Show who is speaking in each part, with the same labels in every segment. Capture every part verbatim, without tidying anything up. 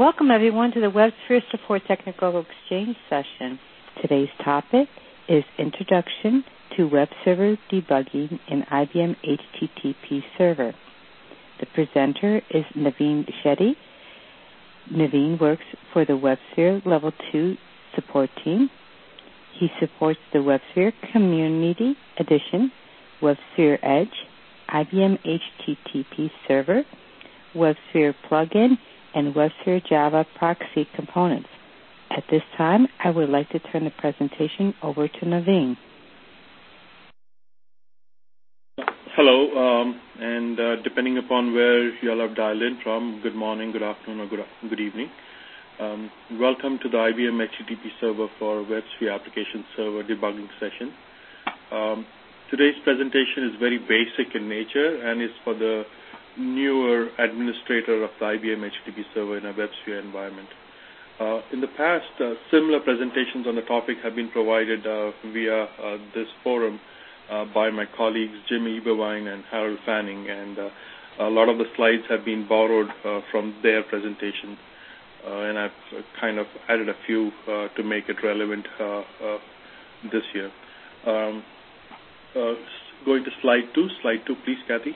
Speaker 1: Welcome, everyone, to the WebSphere Support Technical Exchange session. Today's topic is Introduction to Web Server Debugging in I B M H T T P Server. The presenter is Naveen Shetty. Naveen works for the WebSphere Level two support team. He supports the WebSphere Community Edition, WebSphere Edge, I B M H T T P Server, WebSphere Plugin, and WebSphere Java Proxy components. At this time, I would like to turn the presentation over to Naveen.
Speaker 2: Hello, um, and uh, depending upon where you all have dialed in from, good morning, good afternoon, or good, good evening. Um, welcome to the I B M H T T P server for WebSphere Application Server debugging session. Um, today's presentation is very basic in nature and is for the newer administrator of the I B M H T T P server in a WebSphere environment. Uh, in the past, uh, similar presentations on the topic have been provided uh, via uh, this forum uh, by my colleagues Jimmy Eberwein and Harold Fanning, and uh, a lot of the slides have been borrowed uh, from their presentation, uh, and I've uh, kind of added a few uh, to make it relevant uh, uh, this year. Um, uh, going to slide two. Slide two, please, Kathy.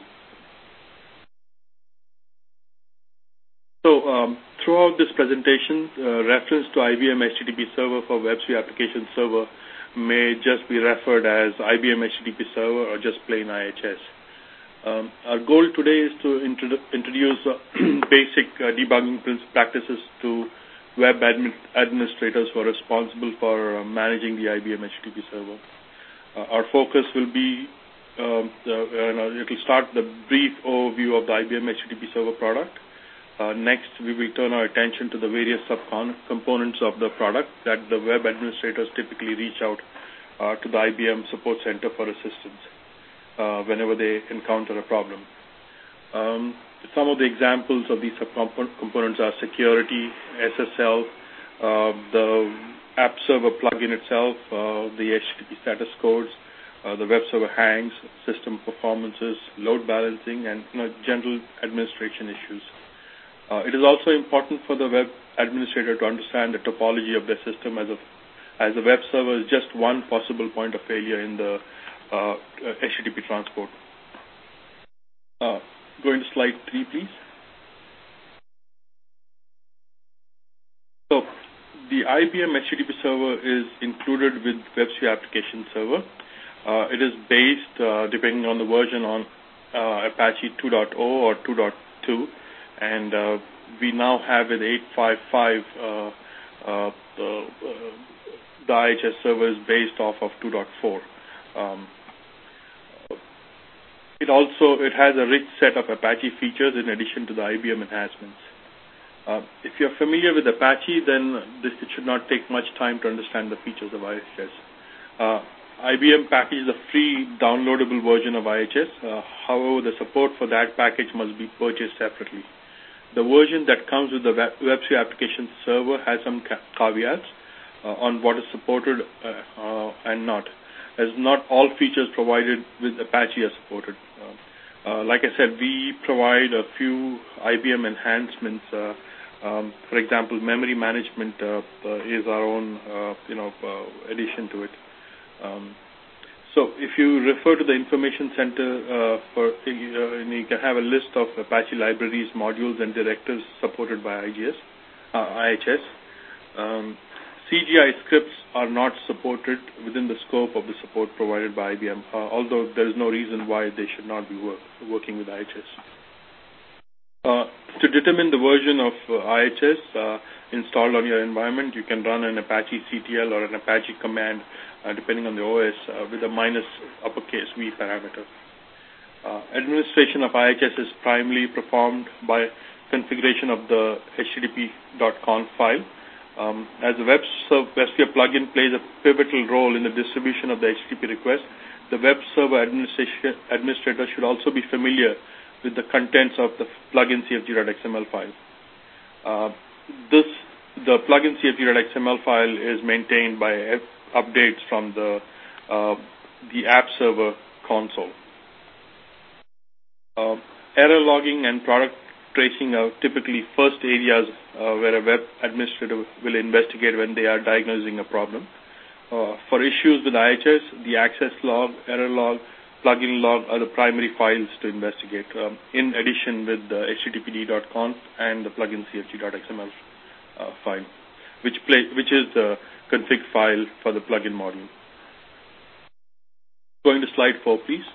Speaker 2: So um, throughout this presentation, uh, reference to I B M H T T P server for WebSphere Application Server may just be referred as I B M H T T P server or just plain I H S. Um, our goal today is to introdu introduce uh, basic uh, debugging practices to web admin administrators who are responsible for uh, managing the I B M H T T P server. Uh, our focus will be, um, the, uh, it will start with a brief overview of the I B M H T T P server product. Uh, next, we will turn our attention to the various subcomponents of the product that the web administrators typically reach out uh, to the I B M Support Center for assistance uh, whenever they encounter a problem. Um, some of the examples of these subcomponents are security, S S L, uh, the app server plugin itself, uh, the H T T P status codes, uh, the web server hangs, system performances, load balancing, and you know, general administration issues. Uh, it is also important for the web administrator to understand the topology of their system as a, as the web server is just one possible point of failure in the uh, H T T P transport. Uh, going to slide three, please. So the I B M H T T P server is included with WebSphere Application Server. Uh, it is based, uh, depending on the version, on uh, Apache two point oh or two point two. And uh, we now have with eight point five point five, uh, uh, the, uh, the I H S server is based off of two point four. Um, it also it has a rich set of Apache features in addition to the I B M enhancements. Uh, if you're familiar with Apache, then this, it should not take much time to understand the features of I H S. Uh, I B M packages a free downloadable version of I H S. Uh, however, the support for that package must be purchased separately. The version that comes with the web, WebSphere Application Server has some ca caveats uh, on what is supported uh, uh, and not, as not all features provided with Apache are supported. Uh, uh, like I said, we provide a few I B M enhancements. Uh, um, for example, memory management uh, uh, is our own, uh, you know, uh, addition to it. Um, So if you refer to the Information Center, uh, for uh, you can have a list of Apache libraries, modules, and directives supported by I G S, uh, I H S. Um, C G I scripts are not supported within the scope of the support provided by I B M, uh, although there is no reason why they should not be work, working with I H S. Uh, to determine the version of uh, I H S uh, installed on your environment, you can run an Apache C T L or an Apache command, uh, depending on the O S, uh, with a minus uppercase V parameter. Uh, administration of I H S is primarily performed by configuration of the H T T P dot conf file. Um, as the web server WebSphere plugin plays a pivotal role in the distribution of the H T T P request, the web server administrator should also be familiar with the contents of the plugin C F G dot X M L file. Uh, this, the plugin C F G dot X M L file is maintained by F updates from the uh, the app server console. Uh, error logging and product tracing are typically first areas uh, where a web administrator will investigate when they are diagnosing a problem. Uh, for issues with I H S, the access log, error log, plugin log are the primary files to investigate, um, in addition with the H T T P D dot conf and the plugin C F G dot X M L uh, file, which, play, which is the config file for the plugin module. Going to slide four, please.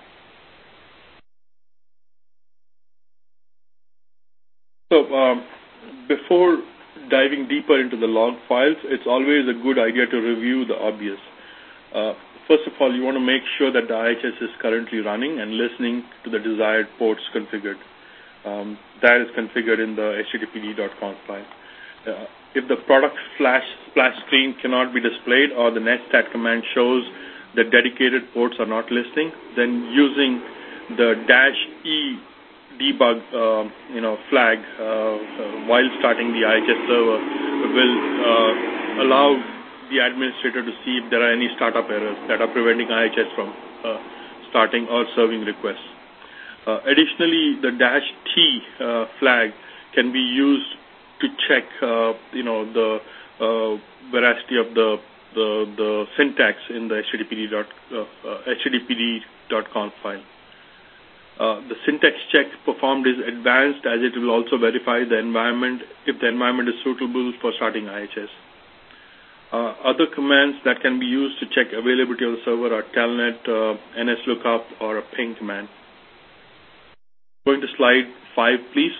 Speaker 2: So um, before diving deeper into the log files, it's always a good idea to review the obvious. Uh, first of all, you want to make sure that the I H S is currently running and listening to the desired ports configured. Um, that is configured in the H T T P D dot conf file. Uh, if the product flash splash screen cannot be displayed or the netstat command shows that dedicated ports are not listening, then using the dash E debug uh, you know, flag uh, uh, while starting the I H S server will uh, allow the administrator to see if there are any startup errors that are preventing I H S from uh, starting or serving requests. Uh, additionally, the dash T uh, flag can be used to check uh, you know, the uh, veracity of the, the, the syntax in the H T T P D dot conf file. Uh, the syntax check performed is advanced as it will also verify the environment if the environment is suitable for starting I H S. Uh, other commands that can be used to check availability of the server are telnet, uh, nslookup, or a ping command. Going to slide five, please.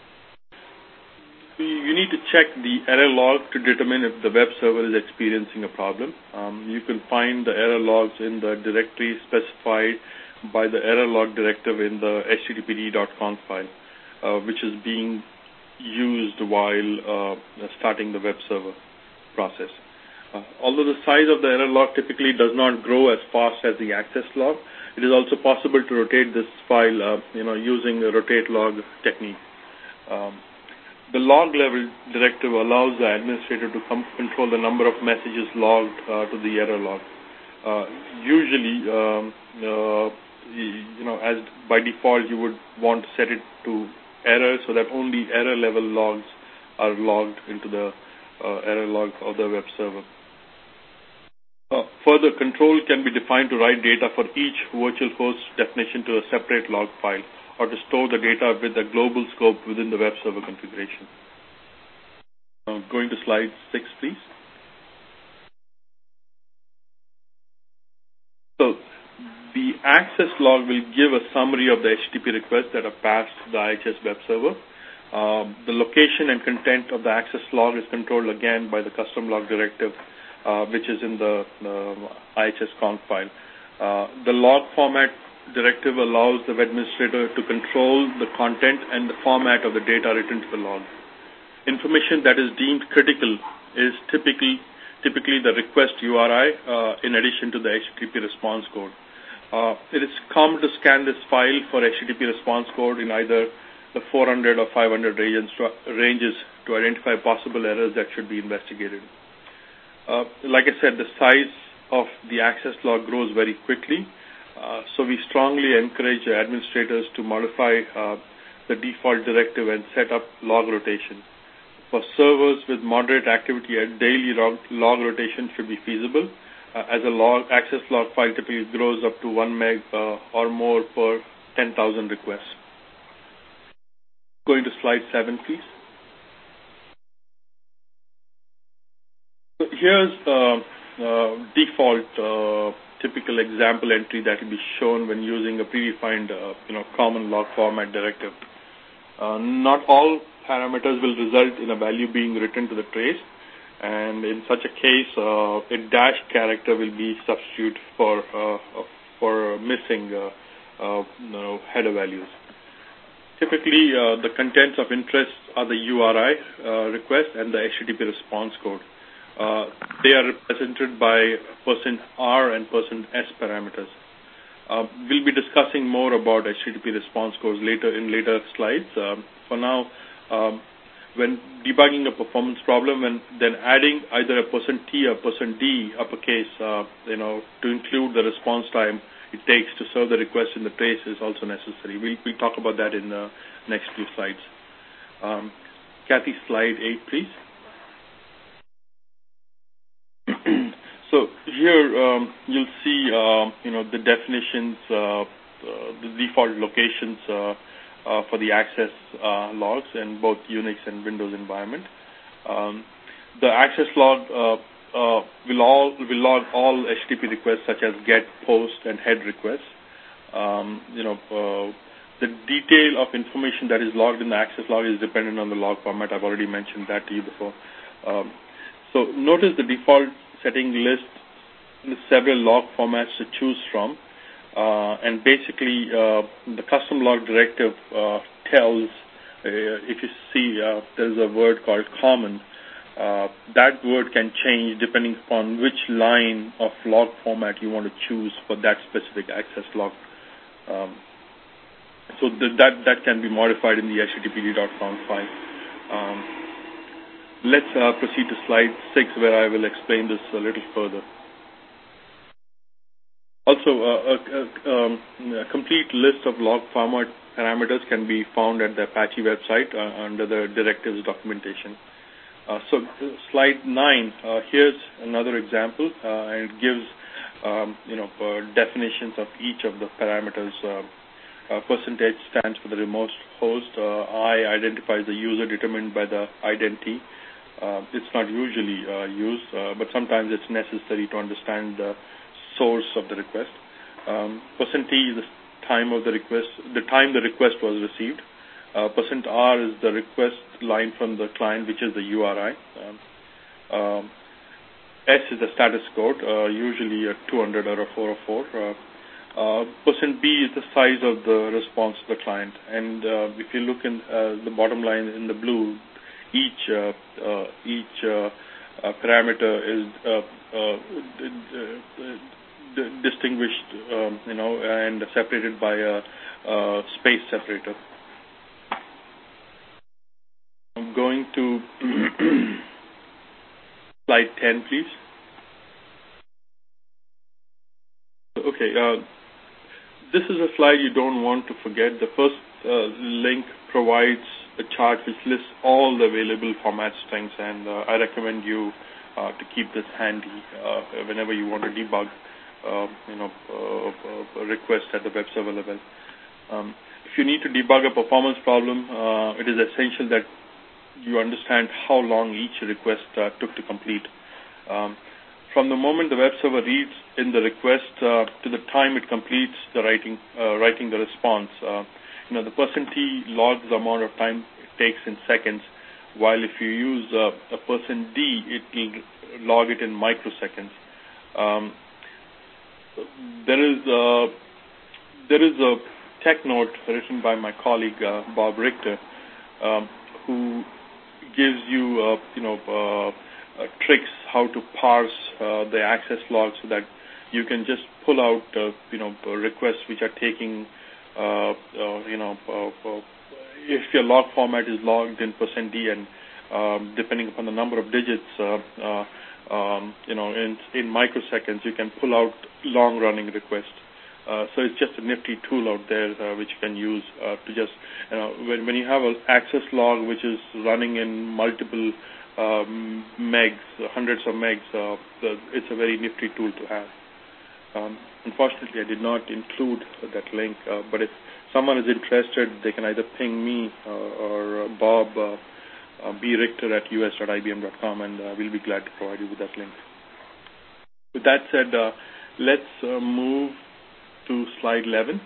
Speaker 2: You need to check the error log to determine if the web server is experiencing a problem. Um, you can find the error logs in the directory specified by the error log directive in the H T T P D dot conf file, uh, which is being used while uh, starting the web server process. Uh, although the size of the error log typically does not grow as fast as the access log, it is also possible to rotate this file uh, you know, using the rotate log technique. Um, the log level directive allows the administrator to com- control the number of messages logged uh, to the error log. Uh, usually, um, uh, you know, as by default, you would want to set it to error so that only error level logs are logged into the uh, error log of the web server. Uh, further, control can be defined to write data for each virtual host definition to a separate log file or to store the data with a global scope within the web server configuration. Uh, going to slide six, please. So, the access log will give a summary of the H T T P requests that are passed to the I H S web server. Um, the location and content of the access log is controlled again by the custom log directive, uh, which is in the, the I H S conf file. Uh, the log format directive allows the web administrator to control the content and the format of the data written to the log. Information that is deemed critical is typically typically the request U R I uh, in addition to the H T T P response code. Uh, it is common to scan this file for H T T P response code in either the four hundred or five hundred ranges to, ranges to identify possible errors that should be investigated. Uh, like I said, the size of the access log grows very quickly, uh, so we strongly encourage administrators to modify uh, the default directive and set up log rotation. For servers with moderate activity, a daily log, log rotation should be feasible, uh, as a log access log file typically grows up to one meg uh, or more per ten thousand requests. Going to slide seven, please. So here's uh, uh, default uh, typical example entry that will be shown when using a predefined uh, you know, common log format directive. Uh, not all parameters will result in a value being written to the trace, and in such a case, uh, a dash character will be substitute for uh, for missing uh, uh, you know, header values. Typically, uh, the contents of interest are the U R I uh, request and the H T T P response code. Uh, they are represented by percent %R and percent %S parameters. Uh, we'll be discussing more about H T T P response codes later in later slides. Um, for now, um, when debugging a performance problem and then adding either a percent %T or percent %D uppercase, uh, you know, to include the response time it takes to serve the request in the trace is also necessary. We'll, we'll talk about that in the next few slides. Um, Kathy, slide eight, please. So here um, you'll see, uh, you know, the definitions, uh, uh, the default locations uh, uh, for the access uh, logs in both Unix and Windows environment. Um, the access log uh, uh, will all will log all H T T P requests such as GET, POST, and HEAD requests. Um, you know, uh, the detail of information that is logged in the access log is dependent on the log format. I've already mentioned that to you before. Um, so notice the default setting list several log formats to choose from, uh, and basically uh, the custom log directive uh, tells, uh, if you see uh, there's a word called common, uh, that word can change depending upon which line of log format you want to choose for that specific access log. Um, so th that, that can be modified in the H T T P D dot conf file. Um, let's uh, proceed to slide six, where I will explain this a little further. Also, uh, a, a, um, a complete list of log format parameters can be found at the Apache website uh, under the directives documentation. Uh, so, slide nine. Uh, here's another example, uh, and it gives, um, you know, uh, definitions of each of the parameters. Uh, uh, percentage stands for the remote host. Uh, I identifies the user determined by the identity. Uh, it's not usually uh, used, uh, but sometimes it's necessary to understand the source of the request. Um, percent T is the time of the request, the time the request was received. Uh, percent R is the request line from the client, which is the U R I. Um, um, S is the status code, uh, usually a two hundred or a four oh four. Uh, uh, percent B is the size of the response to the client. And uh, if you look in uh, the bottom line in the blue, each uh, uh, each uh, uh, parameter is uh, uh, d d d distinguished, um, you know, and separated by a, a space separator. I'm going to slide ten, please. Okay, uh, this is a slide you don't want to forget. The first uh, link provides a chart which lists all the available format strings, and uh, I recommend you uh, to keep this handy uh, whenever you want to debug, uh, you know, uh, a request at the web server level. Um, if you need to debug a performance problem, uh, it is essential that you understand how long each request uh, took to complete. Um, from the moment the web server reads in the request uh, to the time it completes the writing, uh, writing the response, uh, you know, the percent T logs the amount of time it takes in seconds, while if you use uh, a percent D, it will log it in microseconds. Um, there is a, there is a tech note written by my colleague uh, Bob Richter, um, who gives you, uh, you know, uh, uh, tricks how to parse uh, the access log so that you can just pull out, uh, you know, requests which are taking, uh, uh, you know, uh, uh, if your log format is logged in percent D and um, depending upon the number of digits, uh, uh, um, you know, in, in microseconds, you can pull out long-running requests. Uh, so it's just a nifty tool out there uh, which you can use uh, to just, you know, when, when you have an access log which is running in multiple um, megs, hundreds of megs, uh, the, it's a very nifty tool to have. Um, unfortunately, I did not include that link, uh, but if someone is interested, they can either ping me uh, or uh, Bob uh, uh, B. Richter at U S dot I B M dot com, and uh, we'll be glad to provide you with that link. With that said, uh, let's uh, move to slide eleven.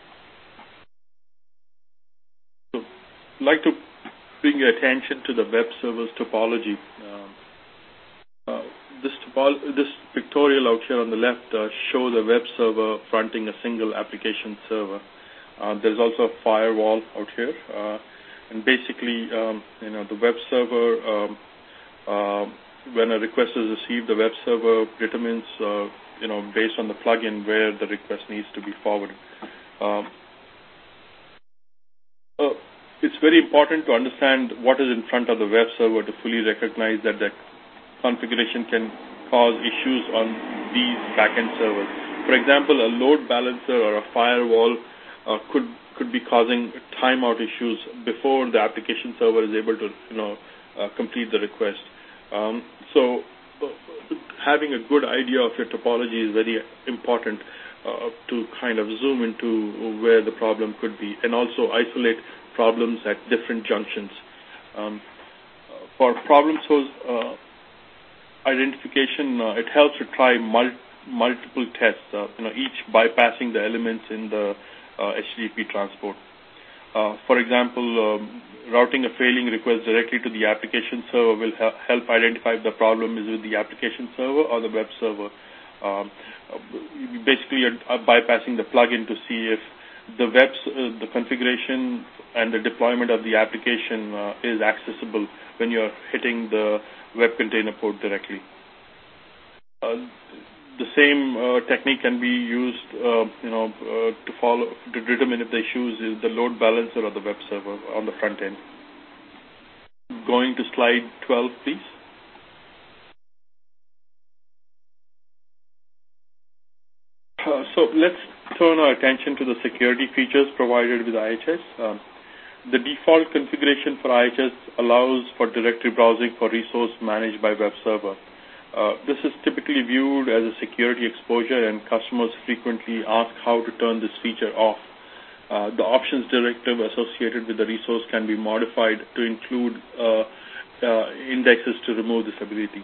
Speaker 2: So, I'd like to bring your attention to the web server's topology. Um, uh, this, topol this pictorial out here on the left uh, shows the web server fronting a single application server. Uh, there's also a firewall out here, uh, and basically, um, you know, the web server, um, uh, when a request is received, the web server determines, uh, you know, based on the plugin where the request needs to be forwarded. Um, uh, it's very important to understand what is in front of the web server to fully recognize that the configuration can cause issues on these backend servers. For example, a load balancer or a firewall uh, could could be causing timeout issues before the application server is able to, you know, uh, complete the request. Um, so uh, having a good idea of your topology is very important uh, to kind of zoom into where the problem could be, and also isolate problems at different junctions. Um, for problem source uh, identification, uh, it helps to try mul multiple tests, uh, you know, each bypassing the elements in the uh, H T T P transport. Uh, for example, um, routing a failing request directly to the application server will ha help identify if the problem is with the application server or the web server. Um, basically, you're bypassing the plugin to see if the web, uh, the configuration and the deployment of the application uh, is accessible when you're hitting the web container port directly. Uh, the same uh, technique can be used, uh, you know, uh, to follow to determine if the issues is the load balancer or the web server on the front end. Going to slide twelve, please. Uh, so let's turn our attention to the security features provided with I H S. Um, the default configuration for I H S allows for directory browsing for resource managed by web server. Uh, this is typically viewed as a security exposure, and customers frequently ask how to turn this feature off. Uh, the options directive associated with the resource can be modified to include uh, uh, indexes to remove this ability.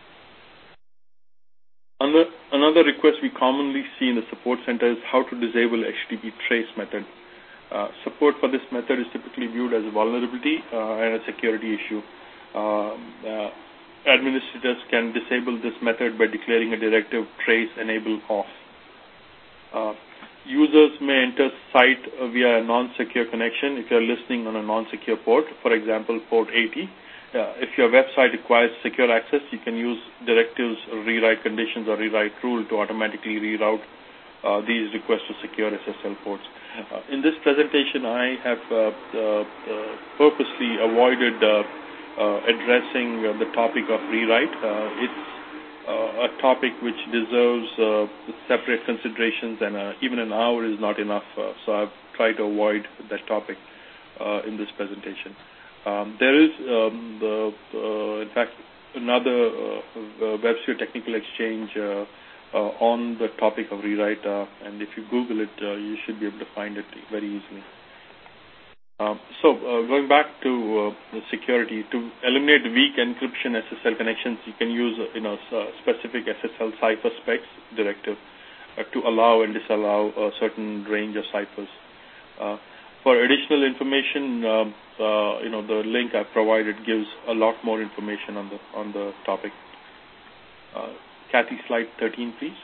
Speaker 2: Another, another request we commonly see in the support center is how to disable H T T P trace method. Uh, support for this method is typically viewed as a vulnerability uh, and a security issue. Uh, uh, administrators can disable this method by declaring a directive trace enable off. Uh, users may enter site via a non-secure connection if you're listening on a non-secure port, for example, port eighty. Uh, if your website requires secure access, you can use directives, rewrite conditions, or rewrite rule to automatically reroute uh, these requests to secure S S L ports. Uh, in this presentation, I have uh, uh, uh, purposely avoided uh, uh, addressing uh, the topic of rewrite. Uh, it's uh, a topic which deserves uh, separate considerations, and uh, even an hour is not enough. Uh, so I've tried to avoid that topic uh, in this presentation. Um, there is, um, the, uh, in fact, another uh, WebSphere Technical Exchange uh, uh, on the topic of rewrite, uh, and if you Google it, uh, you should be able to find it very easily. Um, so, uh, going back to uh, the security, to eliminate weak encryption S S L connections, you can use, uh, you know, uh, specific S S L cipher specs directive uh, to allow and disallow a certain range of ciphers. Uh, for additional information, um, uh, you know, the link I've provided gives a lot more information on the on the topic. Uh, Kathy, slide thirteen, please.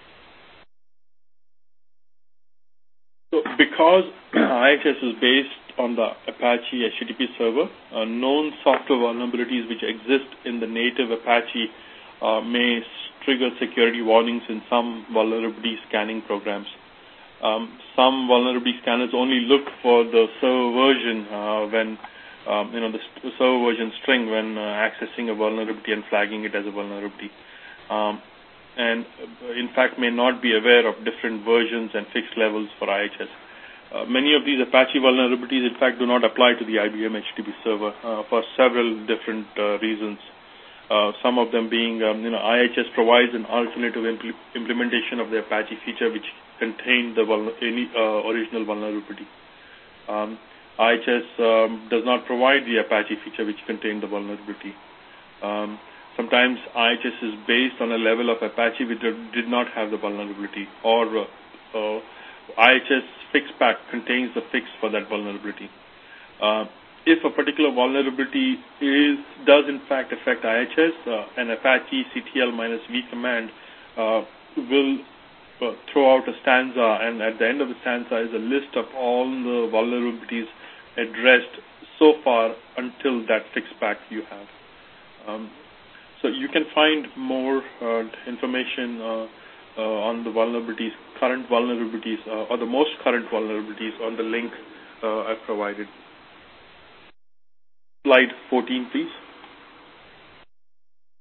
Speaker 2: So, because I H S is based on the Apache H T T P server, uh, known software vulnerabilities which exist in the native Apache uh, may trigger security warnings in some vulnerability scanning programs. Um, some vulnerability scanners only look for the server version uh, when, um, you know, the server version string when uh, accessing a vulnerability and flagging it as a vulnerability. Um, and in fact may not be aware of different versions and fixed levels for I H S. Uh, many of these Apache vulnerabilities, in fact, do not apply to the I B M H T T P server uh, for several different uh, reasons. Uh, some of them being, um, you know, I H S provides an alternative impl implementation of the Apache feature which contained the any uh, original vulnerability. Um, I H S um, does not provide the Apache feature which contained the vulnerability. Um, sometimes I H S is based on a level of Apache which did not have the vulnerability, or uh, uh, I H S fix pack contains the fix for that vulnerability. Uh, if a particular vulnerability is does in fact affect I H S, uh, an Apache C T L minus V command uh, will uh, throw out a stanza, and at the end of the stanza is a list of all the vulnerabilities addressed so far until that fix pack you have. Um, so you can find more uh, information uh, uh, on the vulnerabilities, current vulnerabilities, uh, or the most current vulnerabilities on the link uh, I've provided. Slide fourteen, please.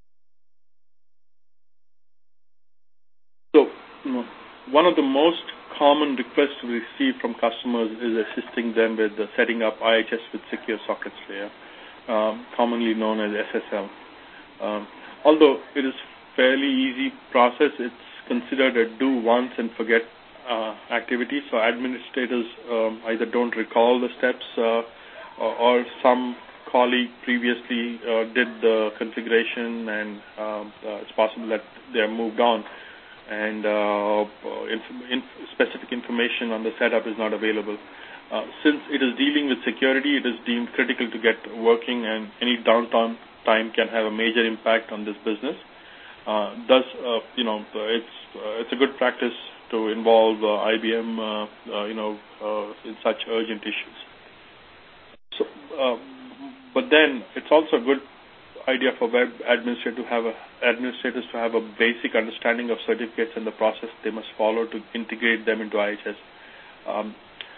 Speaker 2: So, you know, one of the most common request we receive from customers is assisting them with uh, setting up I H S with secure sockets layer, um, commonly known as S S L. Um, although it is fairly easy process, it's considered a do once and forget uh, activity. So administrators um, either don't recall the steps uh, or, or some colleague previously uh, did the configuration, and um, uh, it's possible that they have moved on, and uh, inf- inf- specific information on the setup is not available. Uh, since it is dealing with security, it is deemed critical to get working, and any downtime time can have a major impact on this business. Uh, thus, uh, you know, it's uh, it's a good practice to involve uh, I B M, uh, uh, you know, uh, in such urgent issues. So, uh, but then it's also a good idea for web administrators to have a, administrators to have a basic understanding of certificates and the process they must follow to integrate them into I H S. Um,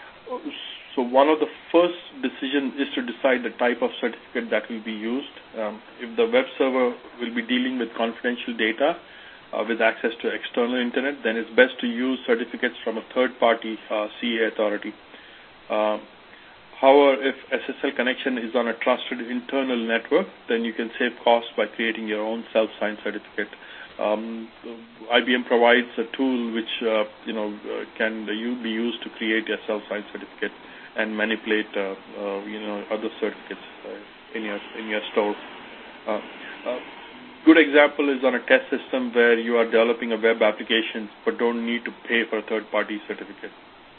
Speaker 2: so one of the first decisions is to decide the type of certificate that will be used. Um, if the web server will be dealing with confidential data uh, with access to external internet, then it's best to use certificates from a third-party uh, C A authority. Uh, However, if S S L connection is on a trusted internal network, then you can save costs by creating your own self-signed certificate. Um, I B M provides a tool which uh, you know uh, can be used to create a self-signed certificate and manipulate uh, uh, you know other certificates uh, in your in your store. Uh, uh, good example is on a test system where you are developing a web application but don't need to pay for a third-party certificate.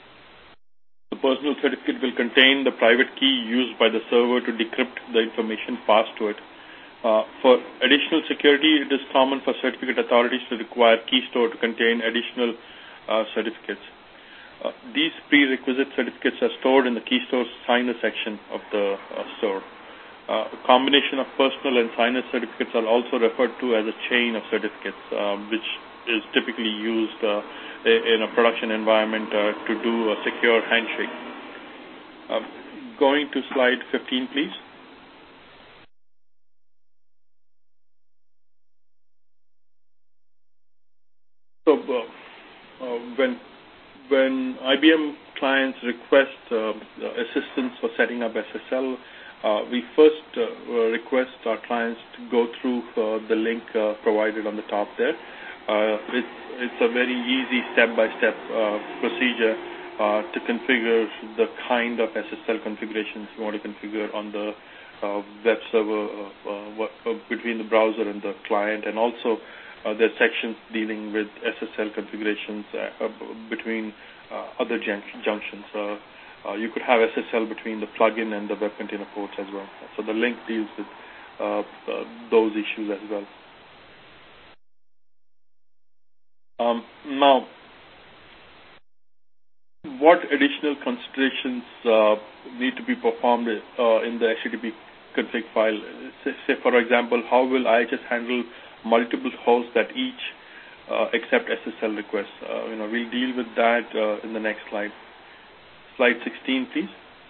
Speaker 2: The personal certificate will contain the private key used by the server to decrypt the information passed to it. Uh, for additional security, it is common for certificate authorities to require key store to contain additional uh, certificates. Uh, these prerequisite certificates are stored in the key store signer section of the uh, store. Uh, a combination of personal and signer certificates are also referred to as a chain of certificates, um, which is typically used uh, in a production environment uh, to do a secure handshake. Uh, going to slide fifteen, please. So uh, uh, when when I B M clients request uh, assistance for setting up S S L, uh, we first uh, request our clients to go through uh, the link uh, provided on the top there. Uh, it's, it's a very easy step-by-step uh, procedure uh, to configure the kind of S S L configurations you want to configure on the uh, web server uh, uh, what, uh, between the browser and the client, and also uh, there are sections dealing with S S L configurations uh, between uh, other junc- junctions. Uh, uh, you could have S S L between the plugin and the web container ports as well. So the link deals with uh, uh, those issues as well. Um, now, what additional considerations uh, need to be performed uh, in the H T T P config file? Say, say, for example, how will I H S handle multiple hosts that each uh, accept S S L requests? Uh, you know, we'll deal with that uh, in the next slide. Slide sixteen, please.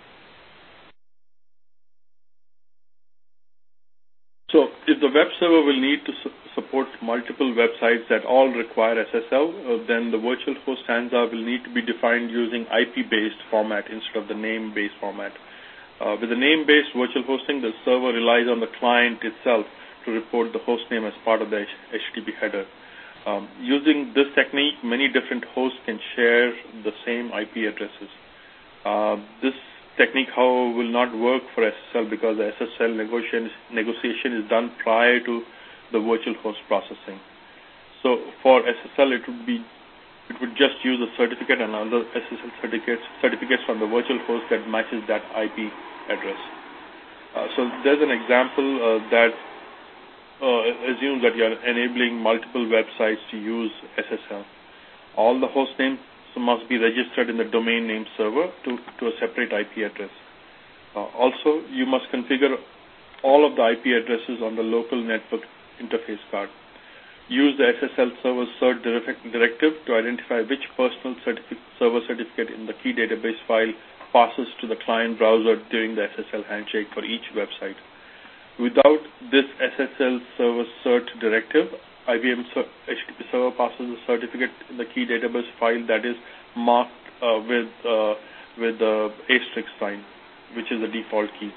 Speaker 2: So if the web server will need to su- support multiple websites that all require S S L, uh, then the virtual host stanza will need to be defined using I P-based format instead of the name-based format. Uh, with the name-based virtual hosting, the server relies on the client itself to report the host name as part of the H T T P header. Um, using this technique, many different hosts can share the same I P addresses. Uh, this technique, however, will not work for S S L because the S S L negotiation, negotiation is done prior to the virtual host processing. So for S S L, it would be it would just use a certificate and other S S L certificates certificates from the virtual host that matches that I P address. Uh, so there's an example uh, that uh, assumes that you are enabling multiple websites to use S S L. All the host names must be registered in the domain name server to, to a separate I P address. Uh, also, you must configure all of the I P addresses on the local network interface card. Use the S S L server cert directive to identify which personal certific- server certificate in the key database file passes to the client browser during the S S L handshake for each website. Without this S S L server cert directive, I B M H T T P server passes the certificate in the key database file that is marked uh, with uh, with the asterisk sign, which is the default key.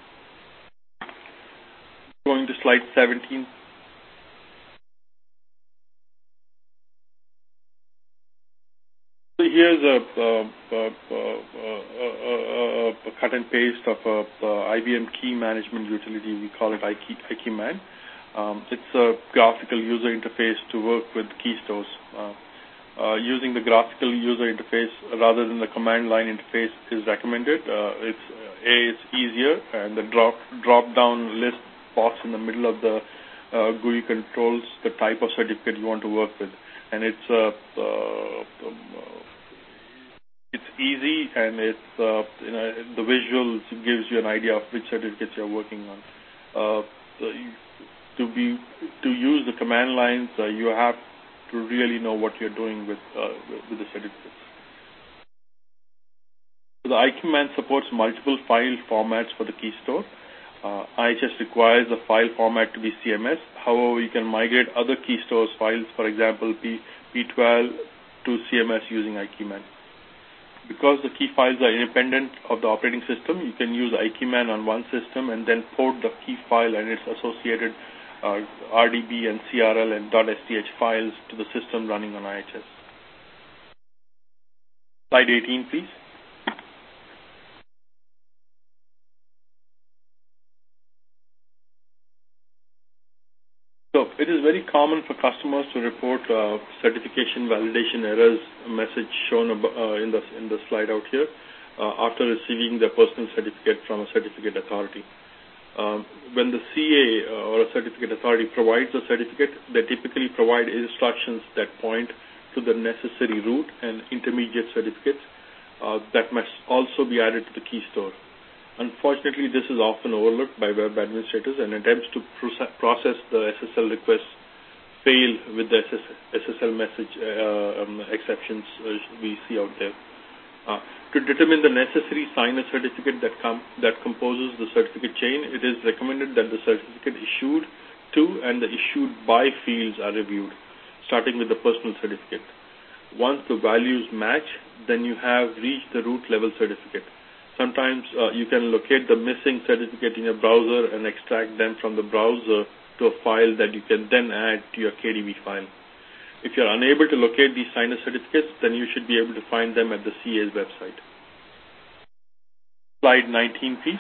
Speaker 2: Going to slide seventeen. So here's a, a, a, a, a cut and paste of a, a I B M key management utility. We call it iKeyman. Um, it's a graphical user interface to work with key stores. Uh, uh, using the graphical user interface rather than the command line interface is recommended. Uh, it's A, it's easier, and the drop drop down list box in the middle of the uh, G U I controls the type of certificate you want to work with, and it's uh, uh, um, it's easy, and it's uh, you know, the visuals gives you an idea of which certificates you're working on. Uh, the, to be to use the command lines, uh, you have to really know what you're doing with uh, with the certificates. So the iKeyman supports multiple file formats for the key store. Uh, I H S requires the file format to be C M S. However, you can migrate other key stores files, for example, P, P12 to C M S using iKeyman. Because the key files are independent of the operating system, you can use iKeyman on one system and then port the key file and its associated uh, R D B and C R L and .sth files to the system running on I H S. Slide eighteen, please. So it is very common for customers to report uh, certification validation errors message shown uh, in the in the slide out here uh, after receiving the personal certificate from a certificate authority. Um, when the C A uh, or a certificate authority provides a certificate, they typically provide instructions that point to the necessary root and intermediate certificates uh, that must also be added to the key store. Unfortunately, this is often overlooked by web administrators, and attempts to process the S S L requests fail with the S S L message uh, um, exceptions uh, we see out there. Uh, to determine the necessary signer certificate that, com that composes the certificate chain, it is recommended that the certificate issued to and the issued by fields are reviewed, starting with the personal certificate. Once the values match, then you have reached the root level certificate. Sometimes uh, you can locate the missing certificate in your browser and extract them from the browser to a file that you can then add to your K D B file. If you're unable to locate these signer certificates, then you should be able to find them at the C A's website. Slide nineteen, please.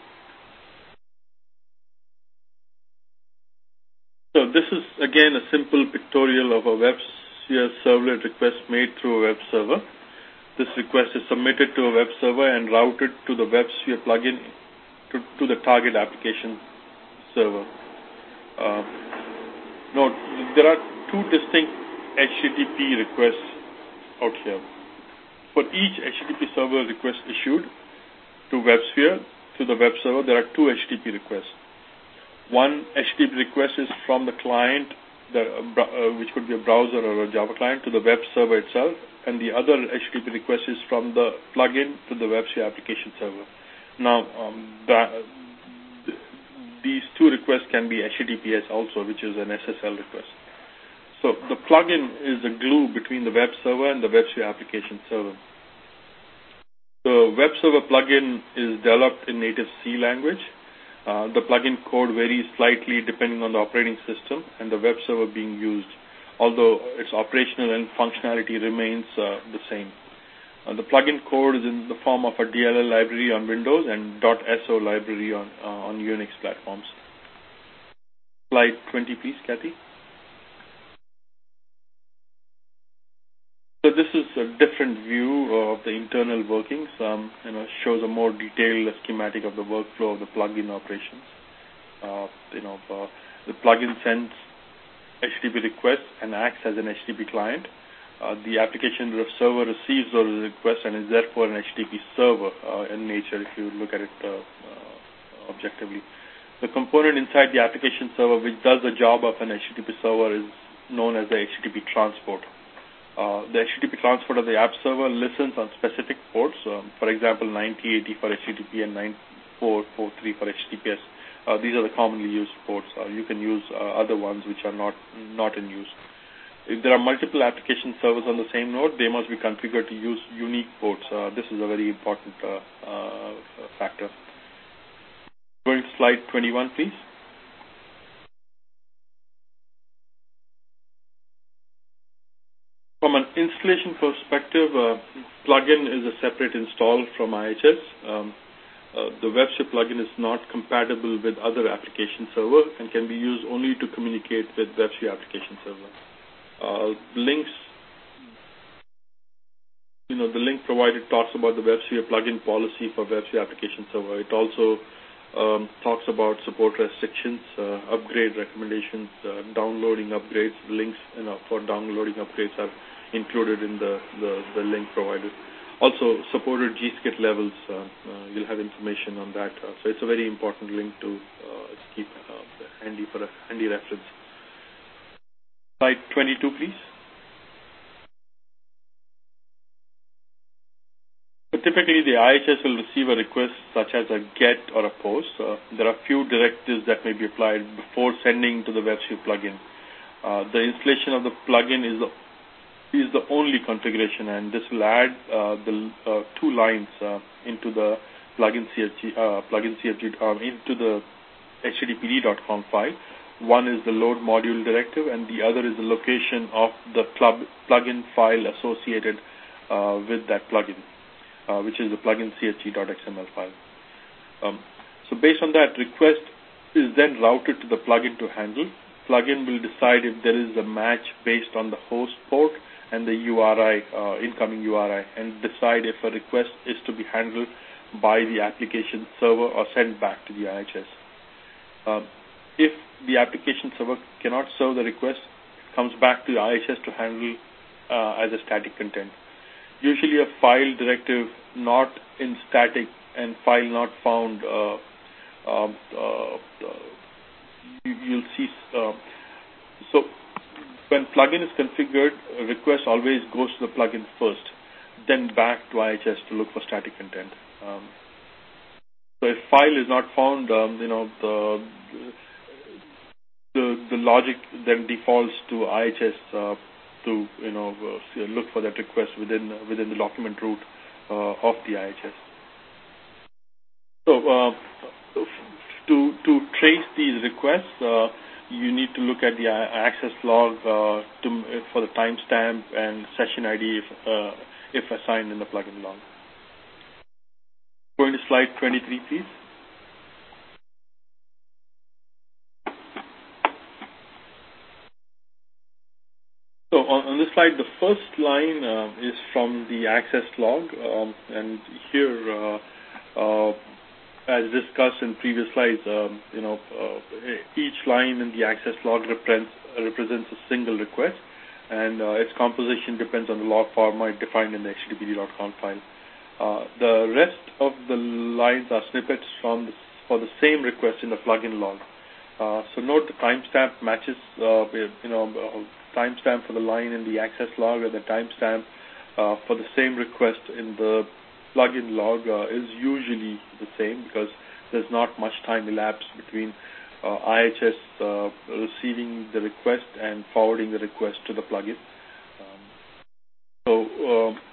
Speaker 2: So this is, again, a simple pictorial of a WebSphere servlet request made through a web server. This request is submitted to a web server and routed to the WebSphere plugin to, to the target application server. Uh, note, there are two distinct H T T P requests out here. For each H T T P server request issued to WebSphere, to the web server, there are two H T T P requests. One H T T P request is from the client, the, uh, which could be a browser or a Java client, to the web server itself, and the other H T T P request is from the plugin to the WebSphere application server. Now, um, that, th these two requests can be H T T P S also, which is an S S L request. So the plugin is a glue between the web server and the WebSphere application server. The web server plugin is developed in native C language. Uh, the plugin code varies slightly depending on the operating system and the web server being used, although its operational and functionality remains uh, the same. Uh, the plugin code is in the form of a D L L library on Windows and .so library on, uh, on Unix platforms. Slide twenty, please, Kathy. So this is a different view of the internal workings. Um, you know, shows a more detailed schematic of the workflow of the plugin operations. Uh, you know, uh, the plugin sends H T T P requests and acts as an H T T P client. Uh, the application server receives those requests and is therefore an H T T P server uh, in nature if you look at it uh, uh, objectively. The component inside the application server which does the job of an H T T P server is known as the H T T P transport. Uh, the H T T P transport of the app server listens on specific ports, um, for example, ninety eighty for H T T P and nine four four three for H T T P S, Uh, these are the commonly used ports. Uh, you can use uh, other ones which are not not in use. If there are multiple application servers on the same node, they must be configured to use unique ports. Uh, this is a very important uh, uh, factor. Going to slide twenty-one, please. From an installation perspective, uh, plugin is a separate install from I H S. Um, uh, the WebSphere plugin is not compatible with other application server and can be used only to communicate with WebSphere application server. Uh, links, you know, the link provided talks about the WebSphere plugin policy for WebSphere application server. It also um, talks about support restrictions, uh, upgrade recommendations, uh, downloading upgrades. Links, you know, for downloading upgrades are included in the, the, the link provided. Also, supported G SCID levels, uh, uh, you'll have information on that. Uh, so it's a very important link to uh, keep uh, handy for a handy reference. Slide twenty-two, please. So typically, the I H S will receive a request such as a GET or a POST. Uh, there are few directives that may be applied before sending to the WebSphere plugin. Uh, the installation of the plugin is the is the only configuration, and this will add uh, the uh, two lines uh, into the plugin C F G, uh, plugin C F G uh, into the H T T P D dot conf file. One is the load module directive, and the other is the location of the plug, plugin file associated uh, with that plugin, uh, which is the plugin C F G dot X M L file. Um, so based on that, request is then routed to the plugin to handle. Plugin will decide if there is a match based on the host port and the U R I, uh, incoming U R I, and decide if a request is to be handled by the application server or sent back to the I H S. Um, if the application server cannot serve the request, it comes back to the I H S to handle uh, as a static content. Usually a file directive not in static and file not found, uh, um, uh, uh, you, you'll see. Uh, so when plugin is configured, a request always goes to the plugin first, then back to I H S to look for static content. Um, so if file is not found, um, you know, the, the the logic then defaults to I H S uh, to you know uh, look for that request within uh, within the document root uh, of the I H S. So uh, to to trace these requests, uh, you need to look at the access log uh, to, for the timestamp and session I D if, uh, if assigned in the plugin log. Going to slide twenty-three, please. So on, on this slide, the first line uh, is from the access log, um, and here, uh, uh, as discussed in previous slides, um, you know, uh, each line in the access log represents, represents a single request, and uh, its composition depends on the log format defined in the H T T P D dot conf file. Uh, the rest of the lines are snippets from the, for the same request in the plugin log. Uh, so note the timestamp matches, uh, you know, uh, timestamp for the line in the access log and the timestamp uh, for the same request in the plugin log uh, is usually the same because there's not much time elapsed between uh, I H S uh, receiving the request and forwarding the request to the plugin. Um, so uh,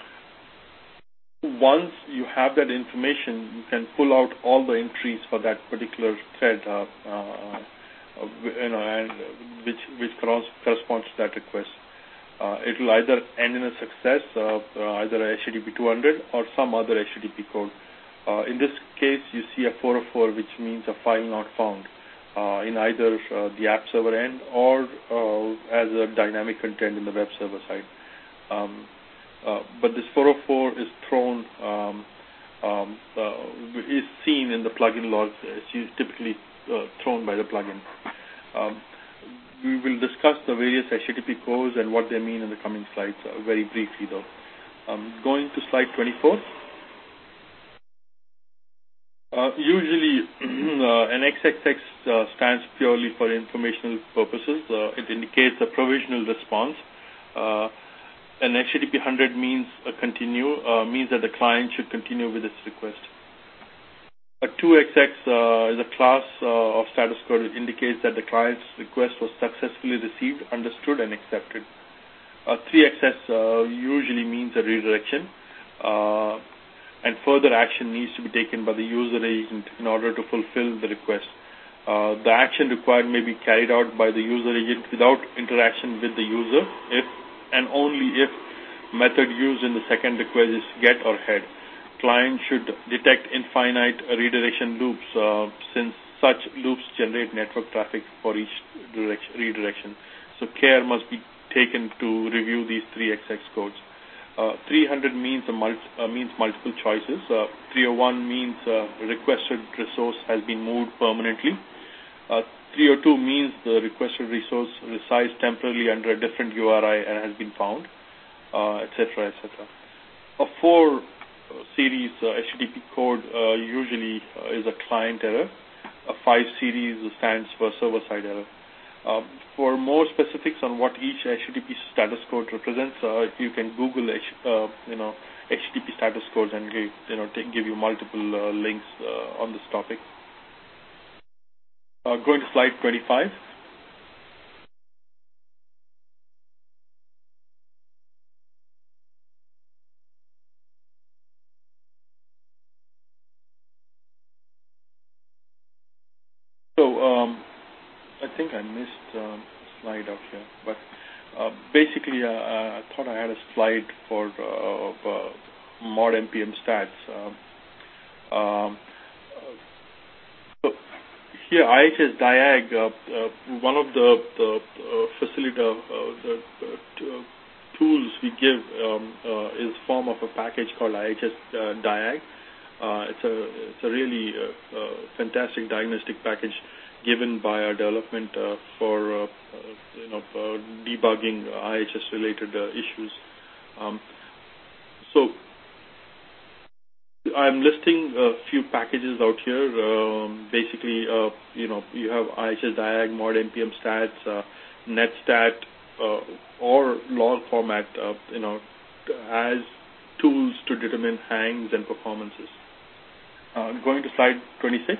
Speaker 2: once you have that information, you can pull out all the entries for that particular thread, uh, uh, you know, and which which corresponds to that request. Uh, it will either end in a success, uh, uh, either a H T T P two hundred or some other H T T P code. Uh, in this case, you see a four oh four, which means a file not found uh, in either uh, the app server end or uh, as a dynamic content in the web server side. Um, uh, but this four oh four is thrown, um, um, uh, is seen in the plugin logs. It's typically uh, thrown by the plugin. Um, We will discuss the various H T T P codes and what they mean in the coming slides uh, very briefly, though. Um, going to slide twenty-four. Uh, usually, uh, an X X X uh, stands purely for informational purposes. Uh, it indicates a provisional response. Uh, an H T T P one hundred means a continue, uh, means that the client should continue with its request. A two X X uh, is a class uh, of status code that indicates that the client's request was successfully received, understood, and accepted. A three X X uh, usually means a redirection, uh, and further action needs to be taken by the user agent in order to fulfill the request. Uh, the action required may be carried out by the user agent without interaction with the user if and only if method used in the second request is get or head. Client should detect infinite redirection loops uh, since such loops generate network traffic for each direction, redirection. So care must be taken to review these three X X codes. Uh, three hundred means, a multi, uh, means multiple choices. Uh, three oh one means uh, requested resource has been moved permanently. Uh, three oh two means the requested resource resides temporarily under a different U R I and has been found, uh, et cetera, et cetera. A four series uh, H T T P code uh, usually uh, is a client error. A five series stands for server-side error. Uh, for more specifics on what each H T T P status code represents, uh, you can Google H, uh, you know H T T P status codes and give, you know take, give you multiple uh, links uh, on this topic. Uh, going to slide twenty-five. So um, I think I missed um, a slide out here, but uh, basically uh, I thought I had a slide for uh, uh, mod N P M stats. Um, um, so here I H S Diag, uh, uh, one of the, the uh, facility uh, the uh, tools we give um, uh, is form of a package called I H S uh, Diag. Uh, it's a it's a really uh, uh, fantastic diagnostic package given by our development uh, for uh, uh, you know uh, debugging I H S related uh, issues. Um, so I'm listing a few packages out here. Um, basically, uh, you know you have I H S Diag, mod N P M stats, uh, netstat, uh, or log format. Uh, you know as tools to determine hangs and performances. Uh, going to slide twenty-six.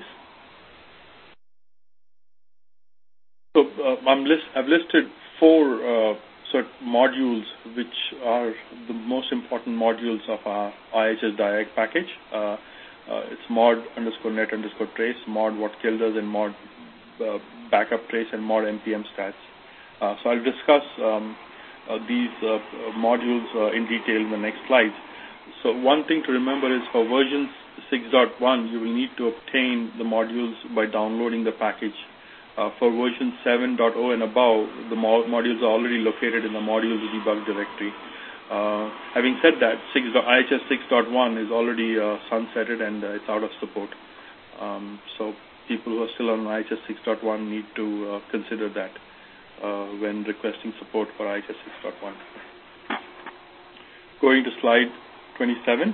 Speaker 2: So uh, I'm list, I've listed four uh, sort of modules which are the most important modules of our I H S Diag package. Uh, uh, it's mod underscore net underscore trace, mod what killed us, and mod uh, backup trace, and mod N P M stats. Uh, so I'll discuss um, uh, these uh, modules uh, in detail in the next slides. So one thing to remember is for versions six point one, you will need to obtain the modules by downloading the package. Uh, for version seven point oh and above, the mo modules are already located in the modules debug directory. Uh, having said that, I H S six point one is already uh, sunsetted and uh, it's out of support. Um, so people who are still on I H S six point one need to uh, consider that uh, when requesting support for I H S six point one. Going to slide twenty-seven.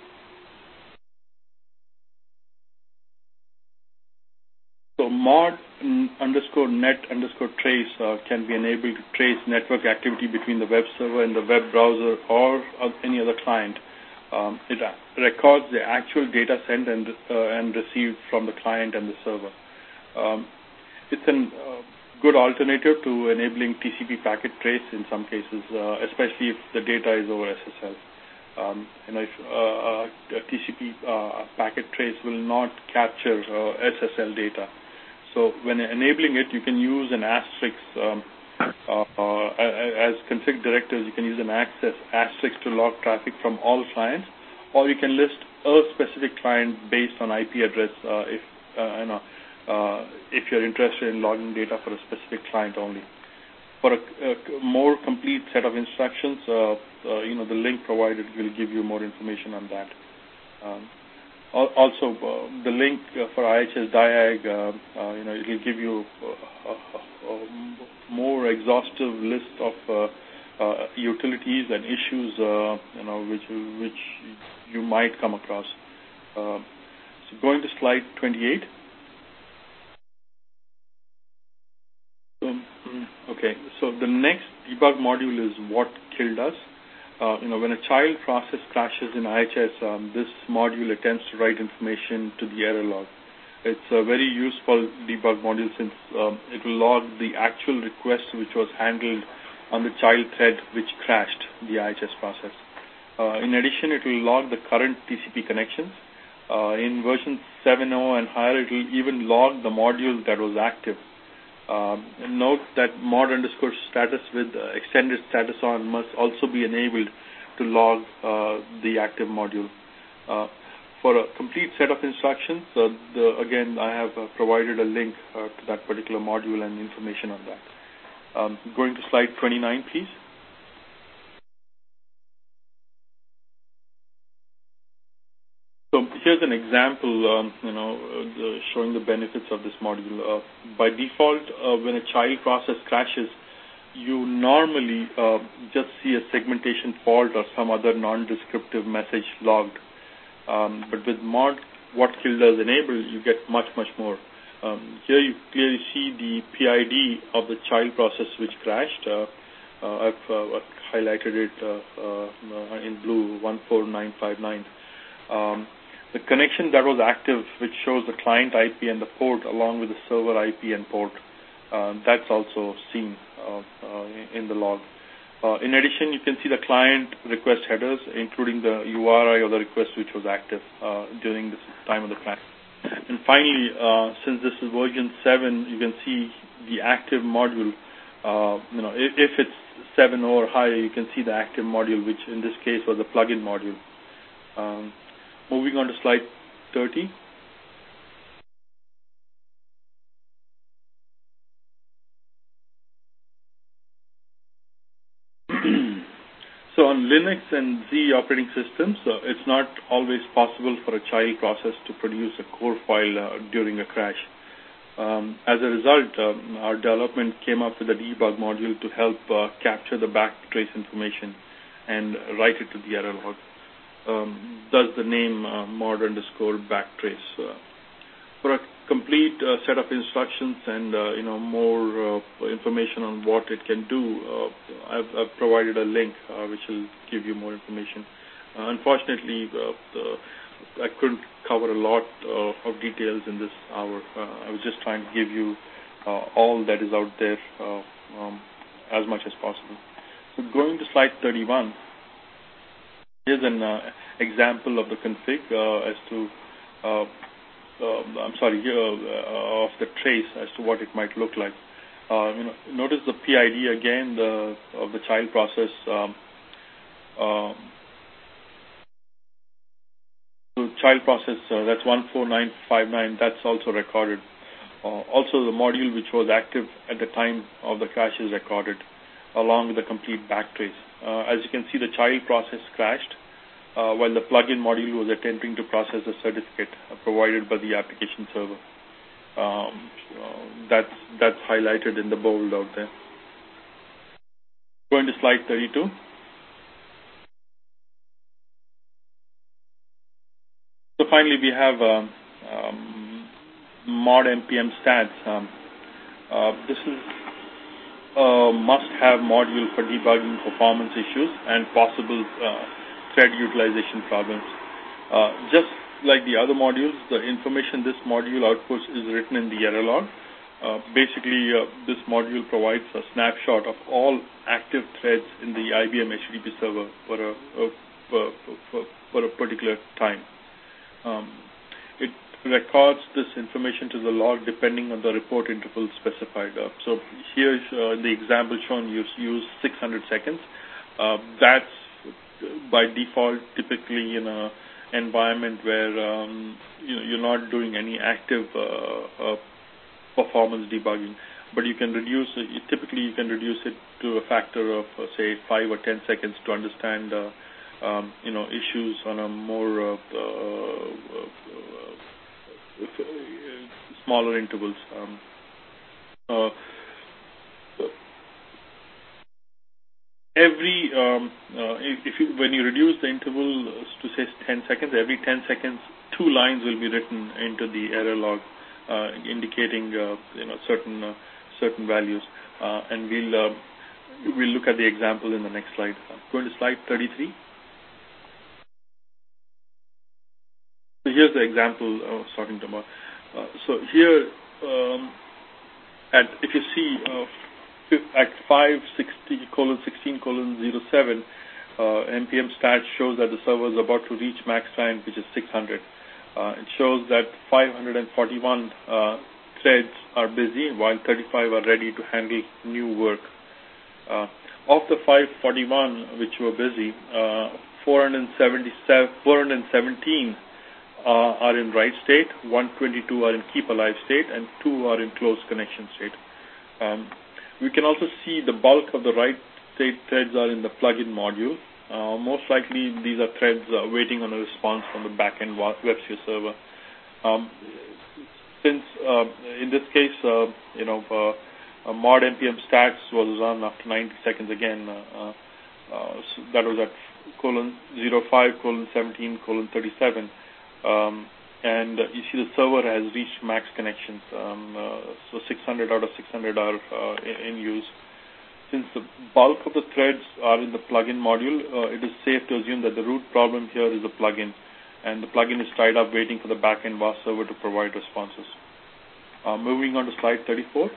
Speaker 2: So mod underscore net underscore trace uh, can be enabled to trace network activity between the web server and the web browser or uh, any other client. Um, it uh, records the actual data sent and, uh, and received from the client and the server. Um, it's a uh, good alternative to enabling T C P packet trace in some cases, uh, especially if the data is over S S L. Um, you know, if uh, a T C P uh, packet trace will not capture uh, S S L data. So when enabling it, you can use an asterisk um, uh, uh, as config directives. You can use an access asterisk to log traffic from all clients, or you can list a specific client based on I P address uh, if uh, you know uh, if you're interested in logging data for a specific client only. For a, a more complete set of instructions, uh, uh, you know the link provided will give you more information on that. Um, Also, uh, the link uh, for I H S Diag, uh, uh, you know, it will give you a, a, a more exhaustive list of uh, uh, utilities and issues, uh, you know, which which you might come across. Uh, so, going to slide twenty-eight. So, okay, so the next debug module is what killed us. uh, you know, when a child process crashes in I H S, um, this module attempts to write information to the error log. It's a very useful debug module since um, it will log the actual request which was handled on the child thread which crashed the I H S process. Uh, in addition, it will log the current T C P connections. Uh, in version seven point oh and higher, it will even log the module that was active. Um, note that mod underscore status with uh, extended status on must also be enabled to log uh, the active module. Uh, for a complete set of instructions, uh, the, again, I have uh, provided a link uh, to that particular module and information on that. Um, going to slide twenty-nine, please. So here's an example, um, you know, uh, the, showing the benefits of this module. Uh, by default, uh, when a child process crashes, you normally uh, just see a segmentation fault or some other non-descriptive message logged. Um, but with mod what kill does enable, you get much, much more. Um, here you clearly see the P I D of the child process which crashed. Uh, uh, I've uh, highlighted it uh, uh, in blue, one four nine five nine. Um, the connection that was active, which shows the client I P and the port along with the server I P and port, uh, that's also seen uh, uh, in the log. Uh, in addition, you can see the client request headers, including the U R I or the request which was active uh, during this time of the crash. And finally, uh, since this is version seven, you can see the active module. Uh, you know, if, if it's seven or higher, you can see the active module, which in this case was a plugin module. Um, moving on to slide thirty. So on Linux and Z operating systems, uh, it's not always possible for a child process to produce a core file uh, during a crash. Um, as a result, um, our development came up with a debug module to help uh, capture the backtrace information and write it to the error log. Um, thus the name uh, mod underscore backtrace. Uh, for a complete uh, set of instructions and uh, you know more uh, information on what it can do, uh, I've, I've provided a link uh, which will give you more information. Uh, unfortunately, uh, the, I couldn't cover a lot uh, of details in this hour. Uh, I was just trying to give you uh, all that is out there uh, um, as much as possible. So going to slide thirty-one. Here's an uh, example of the config uh, as to, uh, uh, I'm sorry, here uh, of the trace as to what it might look like. Uh, you know, notice the P I D again the, of the child process. Um, uh, so child process, uh, that's one four nine five nine, that's also recorded. Uh, also, the module which was active at the time of the crash is recorded, along with the complete backtrace. Uh, as you can see, the child process crashed, uh, while the plugin module was attempting to process the certificate uh, provided by the application server. Um, uh, that's, that's highlighted in the bold out there. Going to slide thirty-two. So finally, we have um, um, mod npm stats. Um, uh, this is a must-have module for debugging performance issues and possible uh, thread utilization problems. Uh, just like the other modules, the information this module outputs is written in the error log. Uh, basically, uh, this module provides a snapshot of all active threads in the I B M H T T P server for a, uh, for, for, for a particular time. Um, it records this information to the log depending on the report interval specified. Uh, so here, uh, the example shown, you use six hundred seconds. Uh, that's by default typically in a environment where um, you know, you're not doing any active uh, uh, performance debugging, but you can reduce it. Typically, you can reduce it to a factor of uh, say five or ten seconds to understand uh, um, you know issues on a more uh, uh, uh, smaller intervals. Um, uh, every um, uh, if you when you reduce the interval to say ten seconds, every ten seconds, two lines will be written into the error log, uh, indicating uh, you know certain uh, certain values, uh, and we'll uh, we'll look at the example in the next slide. Going to slide thirty-three. So here's the example I was talking about. Uh, so here, um, at if you see uh, at five sixty colon sixteen colon zero seven, uh, N P M stat shows that the server is about to reach max time, which is six hundred. Uh, it shows that five hundred forty-one uh, threads are busy, while thirty-five are ready to handle new work. Uh, of the five hundred forty-one which were busy, uh, four hundred seventeen uh, are in write state, one hundred twenty-two are in keep alive state, and two are in closed connection state. Um, we can also see the bulk of the write state threads are in the plugin module. Uh, most likely these are threads uh, waiting on a response from the backend WebSphere server. Um, since uh, in this case, uh, you know, uh, Uh, mod npm stats was run after ninety seconds again. Uh, uh, so that was at colon zero five colon seventeen colon thirty-seven. Um, and uh, you see the server has reached max connections. Um, uh, so six hundred out of six hundred are uh, in, in use. Since the bulk of the threads are in the plugin module, uh, it is safe to assume that the root problem here is the plugin. And the plugin is tied up waiting for the backend W A S server to provide responses. Uh, moving on to slide thirty-four.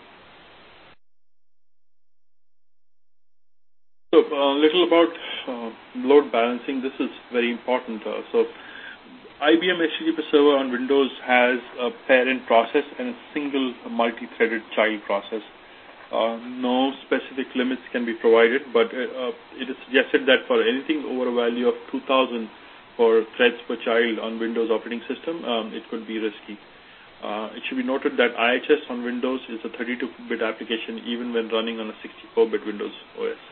Speaker 2: So a uh, little about uh, load balancing. This is very important. Uh, so I B M H T T P server on Windows has a parent process and a single multi-threaded child process. Uh, no specific limits can be provided, but uh, it is suggested that for anything over a value of two thousand for threads per child on Windows operating system, um, it could be risky. Uh, it should be noted that I H S on Windows is a thirty-two bit application even when running on a sixty-four bit Windows O S.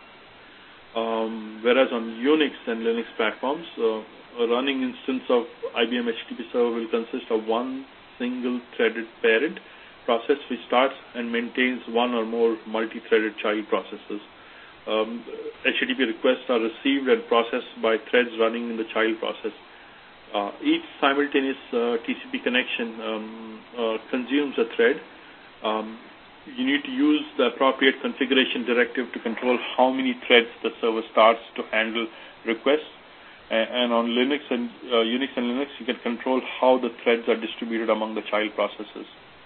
Speaker 2: Um, whereas on Unix and Linux platforms, uh, a running instance of I B M H T T P server will consist of one single threaded parent process which starts and maintains one or more multi-threaded child processes. Um, H T T P requests are received and processed by threads running in the child process. Uh, each simultaneous uh, T C P connection um, uh, consumes a thread. Um, You need to use the appropriate configuration directive to control how many threads the server starts to handle requests. And on Linux and uh, Unix and Linux, you can control how the threads are distributed among the child processes.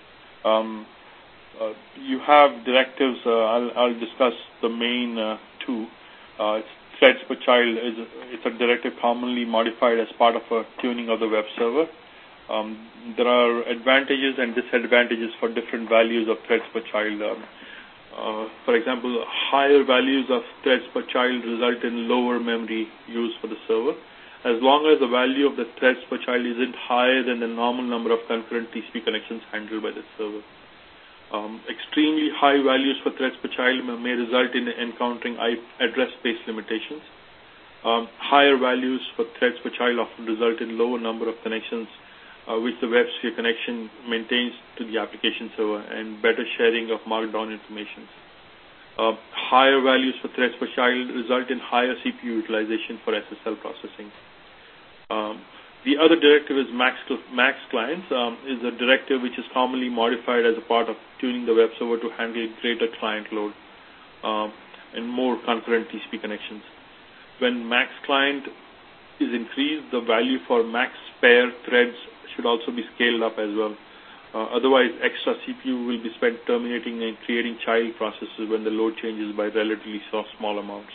Speaker 2: Um, uh, you have directives. Uh, I'll, I'll discuss the main uh, two. Uh, it's threads per child is it's a directive commonly modified as part of a tuning of the web server. Um, there are advantages and disadvantages for different values of threads per child. Um, uh, for example, higher values of threads per child result in lower memory use for the server, as long as the value of the threads per child isn't higher than the normal number of concurrent T C P connections handled by the server. Um, extremely high values for threads per child may result in encountering address space limitations. Um, higher values for threads per child often result in lower number of connections Uh, which the WebSphere connection maintains to the application server, and better sharing of markdown information. Uh, higher values for threads per child result in higher C P U utilization for S S L processing. Um, the other directive is max, max clients, um, is a directive which is commonly modified as a part of tuning the web server to handle greater client load um, and more concurrent T C P connections. When max client is increased, the value for max pair threads should also be scaled up as well. Uh, otherwise, extra C P U will be spent terminating and creating child processes when the load changes by relatively small amounts.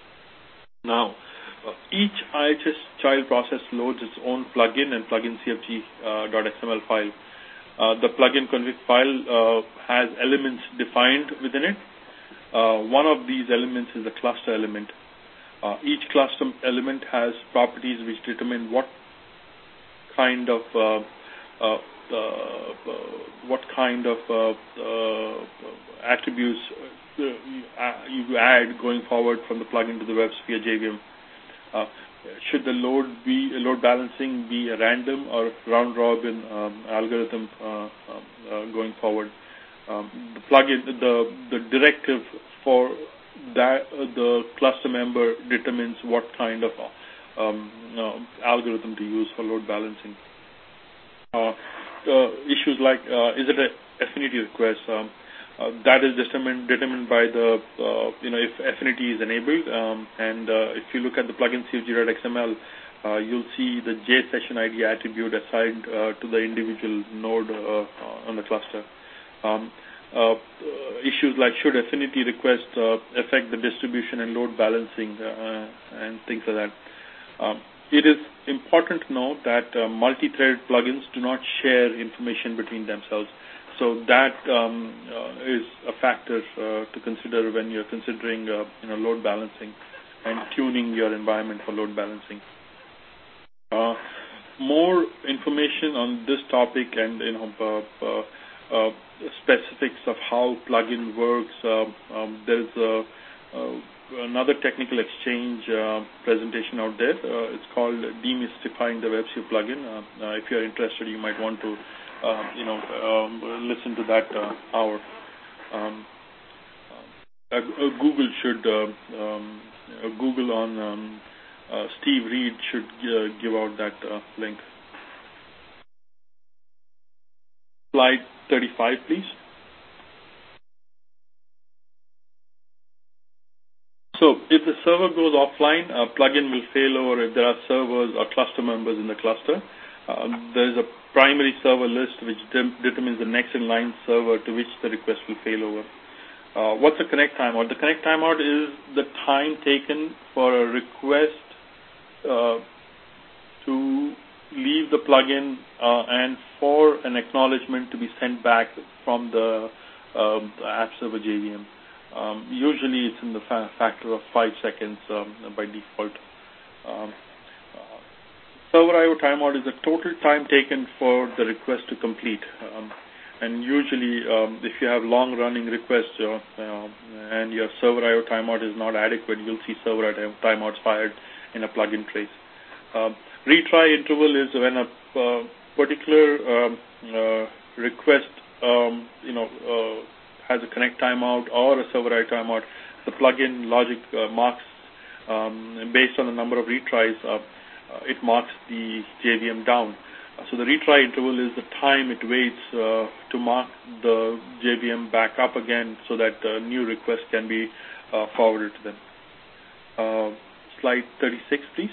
Speaker 2: Now, uh, each I H S child process loads its own plugin and plugin C F G uh, .xml file. Uh, the plugin config file uh, has elements defined within it. Uh, one of these elements is the cluster element. Uh, each cluster element has properties which determine what kind of uh, uh, uh, what kind of uh, uh, attributes you add going forward from the plugin to the WebSphere J V M. Uh, should the load be load balancing be a random or round robin um, algorithm uh, uh, going forward? Um, the plugin, the the directive for that uh, the cluster member determines what kind of Um, uh, algorithm to use for load balancing. Uh, uh, issues like uh, is it an affinity request? Um, Uh, that is determined determined by the uh, you know if affinity is enabled, um, and uh, if you look at the plugin C F G dot X M L, uh, you'll see the J session I D attribute assigned uh, to the individual node uh, on the cluster. Um, uh, issues like should affinity request uh, affect the distribution and load balancing uh, and things like that. Um, it is important to note that uh, multi-threaded plugins do not share information between themselves. So that um, uh, is a factor uh, to consider when you're considering uh, you know, load balancing and tuning your environment for load balancing. Uh, more information on this topic and you know uh, uh, uh, specifics of how plugin works. Uh, um, there's a, uh, another technical exchange uh, presentation out there. Uh, it's called Demystifying the WebSphere plugin. Uh, uh, if you're interested, you might want to uh, you know um, listen to that uh, hour. Um, uh, uh, Google should uh, um, uh, Google on um, uh, Steve Reed should uh, give out that uh, link. Slide thirty-five, please. So if the server goes offline, a plugin will fail over if there are servers or cluster members in the cluster. Uh, there is a primary server list which de determines the next in line server to which the request will fail over. Uh, what's a connect timeout? The connect timeout is the time taken for a request uh, to leave the plugin uh, and for an acknowledgement to be sent back from the, uh, the app server J V M. Um, usually it's in the fa factor of five seconds um, by default. Um, uh, server I O timeout is the total time taken for the request to complete. Um, and usually um, if you have long-running requests uh, uh, and your server I O timeout is not adequate, you'll see server I O timeouts fired in a plugin trace. Um, retry interval is when a uh, particular um, uh, request um, you know, uh, has a connect timeout or a server I O timeout. The plugin logic uh, marks, um, based on the number of retries, uh, uh, it marks the J V M down. Uh, so the retry interval is the time it waits uh, to mark the J V M back up again so that uh, new requests can be uh, forwarded to them. Uh, slide thirty-six, please.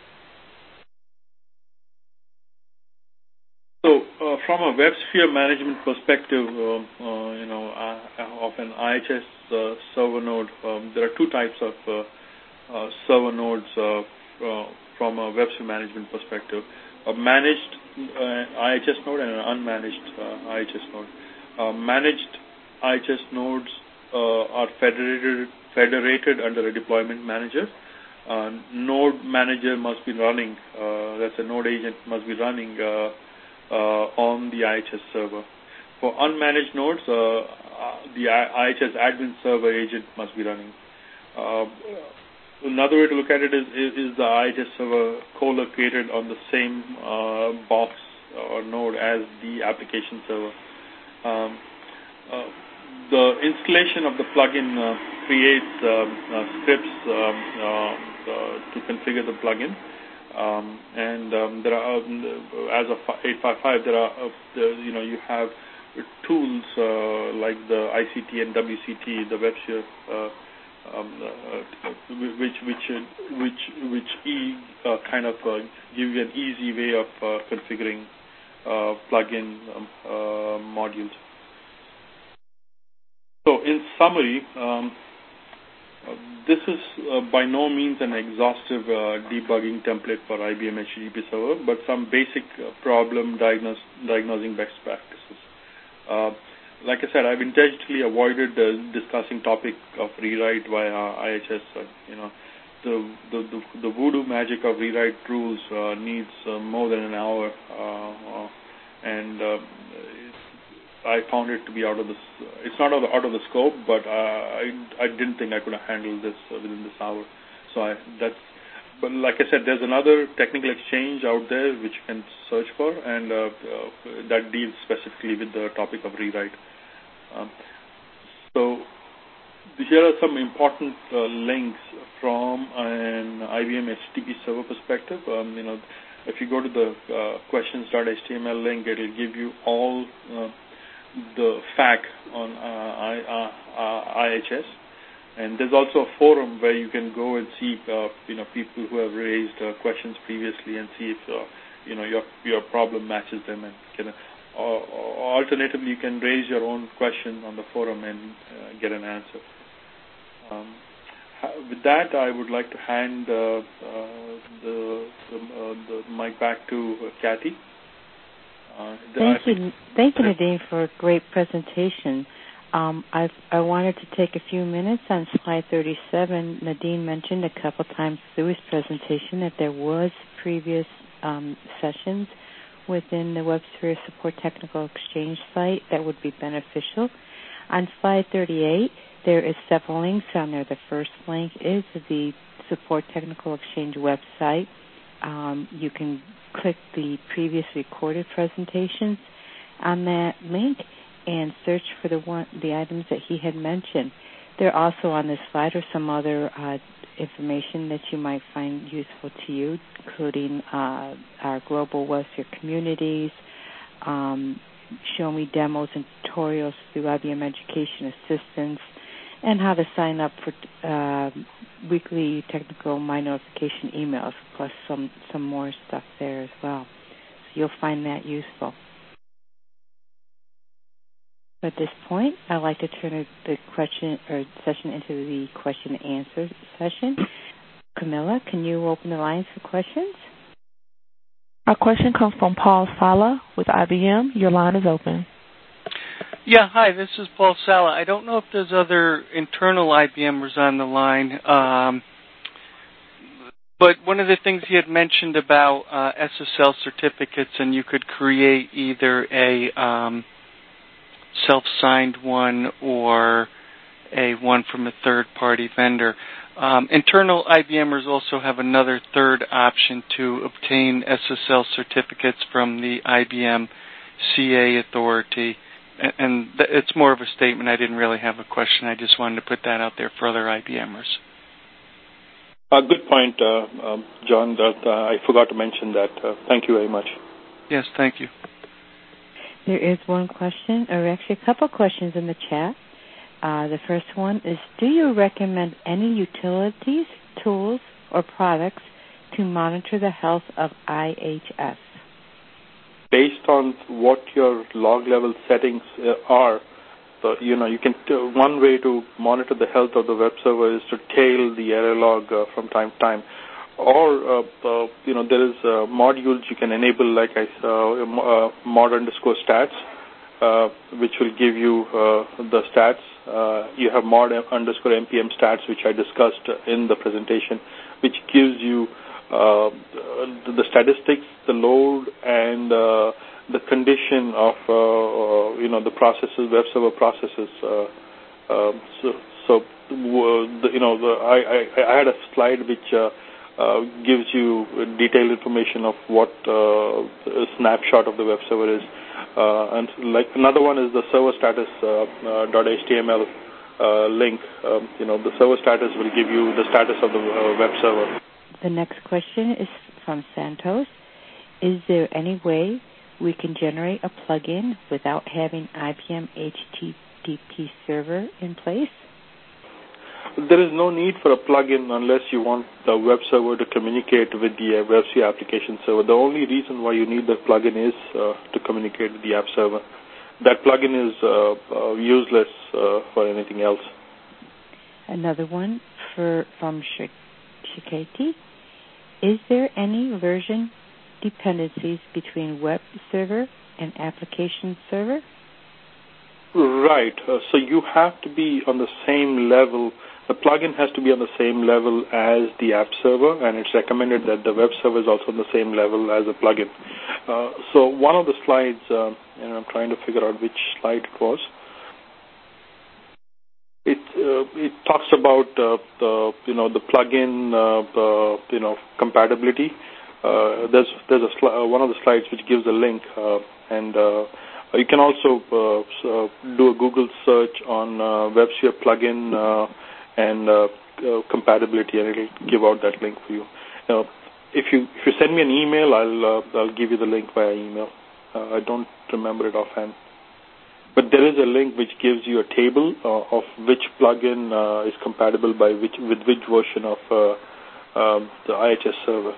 Speaker 2: So, uh, from a WebSphere management perspective, uh, uh, you know, uh, of an I H S uh, server node, um, there are two types of uh, uh, server nodes uh, uh, from a WebSphere management perspective: a managed uh, I H S node and an unmanaged uh, I H S node. Uh, managed I H S nodes uh, are federated federated under a deployment manager. Uh, node manager must be running. Uh, that's a node agent must be running. Uh, Uh, on the I H S server. For unmanaged nodes, uh, uh, the I H S admin server agent must be running. Uh, another way to look at it is, is, is the I H S server co-located on the same uh, box or node as the application server. Um, uh, the installation of the plugin uh, creates um, uh, scripts um, uh, uh, to configure the plugin. Um, and um, there are, uh, as of eight five five, there are, uh, the, you know, you have tools uh, like the I C T and W C T, the WebSphere, uh, um, uh, which which uh, which which e uh, kind of uh, give you an easy way of uh, configuring uh, plugin um, uh, modules. So, in summary. Um, Uh, this is uh, by no means an exhaustive uh, debugging template for I B M H T T P server, but some basic uh, problem diagnose, diagnosing best practices. Uh, like I said, I've intentionally avoided uh, discussing topic of rewrite via I H S. Uh, you know, the, the the the voodoo magic of rewrite rules uh, needs uh, more than an hour, uh, uh, and uh, I found it to be out of the, it's not out of, out of the scope, but uh, I, I didn't think I could have handled this uh, within this hour. So I, that's, but like I said, there's another technical exchange out there which you can search for, and uh, uh, that deals specifically with the topic of rewrite. Um, so here are some important uh, links from an I B M H T T P server perspective. Um, you know, if you go to the uh, questions dot H T M L link, it will give you all uh, the F A Q on uh, I, uh, I H S. And there's also a forum where you can go and see, uh, you know, people who have raised uh, questions previously and see if, uh, you know, your your problem matches them. And can, uh, or alternatively, you can raise your own question on the forum and uh, get an answer. Um, with that, I would like to hand uh, uh, the the, uh, the mic back to uh, Kathy. Uh,
Speaker 1: Thank you, thank you, Nadeem, for a great presentation. Um, I've, I wanted to take a few minutes on slide thirty-seven. Nadeem mentioned a couple times through his presentation that there was previous um, sessions within the WebSphere Support Technical Exchange site that would be beneficial. On slide thirty-eight, there is several links on there. The first link is the Support Technical Exchange website. Um, you can click the previous recorded presentations on that link and search for the one, the items that he had mentioned. There also on this slide are some other uh, information that you might find useful to you, including uh, our global WebSphere communities, um, show me demos and tutorials through I B M Education Assistance, and how to sign up for uh, weekly technical My Notification emails, plus some, some more stuff there as well. So you'll find that useful. At this point, I'd like to turn the question or session into the question and answer session. Camilla, can you open the lines for questions?
Speaker 3: Our question comes from Paul Sala with I B M. Your line is open.
Speaker 4: Yeah, hi, this is Paul Sala. I don't know if there's other internal I B Mers on the line, um, but one of the things he had mentioned about uh, S S L certificates, and you could create either a um, self-signed one or a one from a third-party vendor. Um, internal I B Mers also have another third option to obtain S S L certificates from the I B M C A authority. And it's more of a statement. I didn't really have a question. I just wanted to put that out there for other I B Mers.
Speaker 2: Uh, good point, uh, um, John. That, uh, I forgot to mention that. Uh, thank you very much.
Speaker 4: Yes, thank you.
Speaker 1: There is one question, or actually a couple questions in the chat. Uh, the first one is, do you recommend any utilities, tools, or products to monitor the health of I H S?
Speaker 2: Based on what your log level settings uh, are, uh, you know, you can t- one way to monitor the health of the web server is to tail the error log uh, from time to time, or uh, uh, you know, there is uh, modules you can enable, like I saw, uh, mod underscore stats, uh, which will give you uh, the stats. Uh, you have mod underscore npm stats, which I discussed in the presentation, which gives you Uh, the, the statistics, the load, and uh, the condition of uh, uh, you know the processes, web server processes. Uh, uh, so, so uh, the, you know, the, I, I, I had a slide which uh, uh, gives you detailed information of what uh, a snapshot of the web server is, uh, and like another one is the server status uh, uh, .html uh, link. Um, you know, the server status will give you the status of the uh, web server.
Speaker 1: The next question is from Santos. Is there any way we can generate a plugin without having I B M H T T P server in place?
Speaker 2: There is no need for a plugin unless you want the web server to communicate with the uh, WebSphere application server. The only reason why you need the plugin is uh, to communicate with the app server. That plugin is uh, uh, useless uh, for anything else.
Speaker 1: Another one for from Shiketi. Is there any version dependencies between web server and application server?
Speaker 2: Right. Uh, so you have to be on the same level. The plugin has to be on the same level as the app server, and it's recommended that the web server is also on the same level as the plugin. Uh, so one of the slides, uh, and I'm trying to figure out which slide it was. It uh, it talks about uh, the you know the plugin uh, uh, you know compatibility. Uh, there's there's a sli- uh, one of the slides which gives a link, uh, and uh, you can also uh, so do a Google search on uh, WebSphere plugin uh, and uh, uh, compatibility, and it'll give out that link for you. Uh, if you if you send me an email, I'll uh, I'll give you the link via email. Uh, I don't remember it offhand. But there is a link which gives you a table uh, of which plugin uh, is compatible by which with which version of uh, um, the I H S server.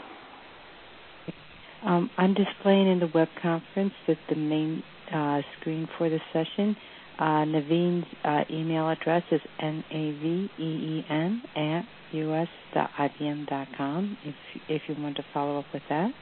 Speaker 1: Um, I'm displaying in the web conference that the main uh, screen for the session. Uh, Naveen's uh, email address is N A V E E N at U S dot I B M dot com if, if you want to follow up with that.